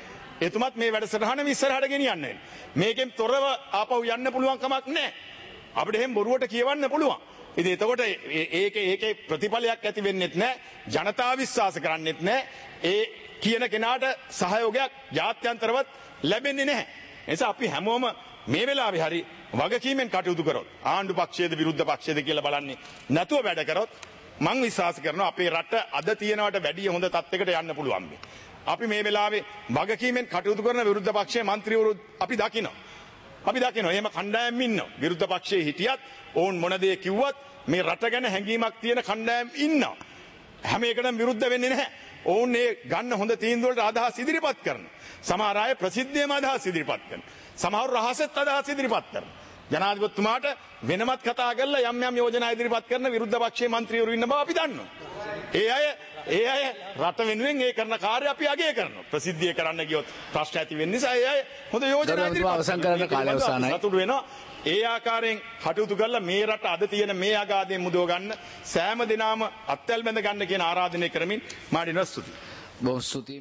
වෙනවා. මේකෙන් තොරව ආපහු යන්න පුළුවන් කමක් නැහැ. අපිට එහෙම බොරුවට කියවන්න පුළුවන්. ඉතින් එතකොට ඒකේ ප්‍රතිඵලයක් ඇති වෙන්නෙත් නැහැ. ජනතාව විශ්වාස කරන්නෙත් නැහැ. ඒ කියන කෙනාට සහයෝගයක් ජාත්‍යන්තරවත් ලැබෙන්නේ නැහැ. ඒ නිසා අපි හැමෝම මේ වෙලාවේ හරි වගකීමෙන් කටයුතු කරොත් ආණ්ඩු පක්ෂයේද විරුද්ධ පක්ෂයේද කියලා බලන්නේ නැතුව වැඩ කරොත් මං විශ්වාස කරනවා අපේ රට අද තියෙනවට වැඩිය හොඳ තත්යකට යන්න පුළුවන් මේ. අපි මේ වෙලාවේ වගකීමෙන් කටයුතු කරන විරුද්ධ පක්ෂයේ മന്ത്രിවරු අපි දකිනවා. එහෙම කණ්ඩායම් ඉන්නවා. විරුද්ධ පක්ෂයේ හිටියත් ඕන් මොන දේ කිව්වත් මේ රට ගැන හැඟීමක් තියෙන කණ්ඩායම් ඉන්නවා. හැම එකටම විරුද්ධ වෙන්නේ නැහැ. ඕන් මේ ගන්න හොඳ තීන්දුව වලට අදහස් ඉදිරිපත් කරනවා. සමහර අය ප්‍රසිද්ධියම අදහස් ඉදිරිපත් කරනවා. සමහර රහසෙත් අදහස් ඉදිරිපත් කරනවා. ජනාධිපතිතුමාට වෙනමත් කතා කරලා යම් යෝජනා ඉදිරිපත් කරන විරුද්ධ පක්ෂයේ മന്ത്രിවරු ඉන්න බව අපි දන්නවා. ඒ අය රට වෙනුවෙන් ඒ කරන කාර්ය අපි අගය කරනවා. ප්‍රසිද්ධිය කරන්න ගියොත් ප්‍රශ්න ඇති වෙන නිසා ඒ අය හොඳ යෝජනා ඉදිරිපත් අවසන් කරන කාලය අවසానයි. සතුටු වෙනවා. ඒ ආකාරයෙන් කටයුතු කරලා මේ රට අද තියෙන මේ අගාධයෙන් මුදව ගන්න සෑම දිනම අත්වැල් බැඳ ගන්න කියන ආරාධනය කරමින් මාඩිනස් ස්තුතියි. බොහොම ස්තුතියි.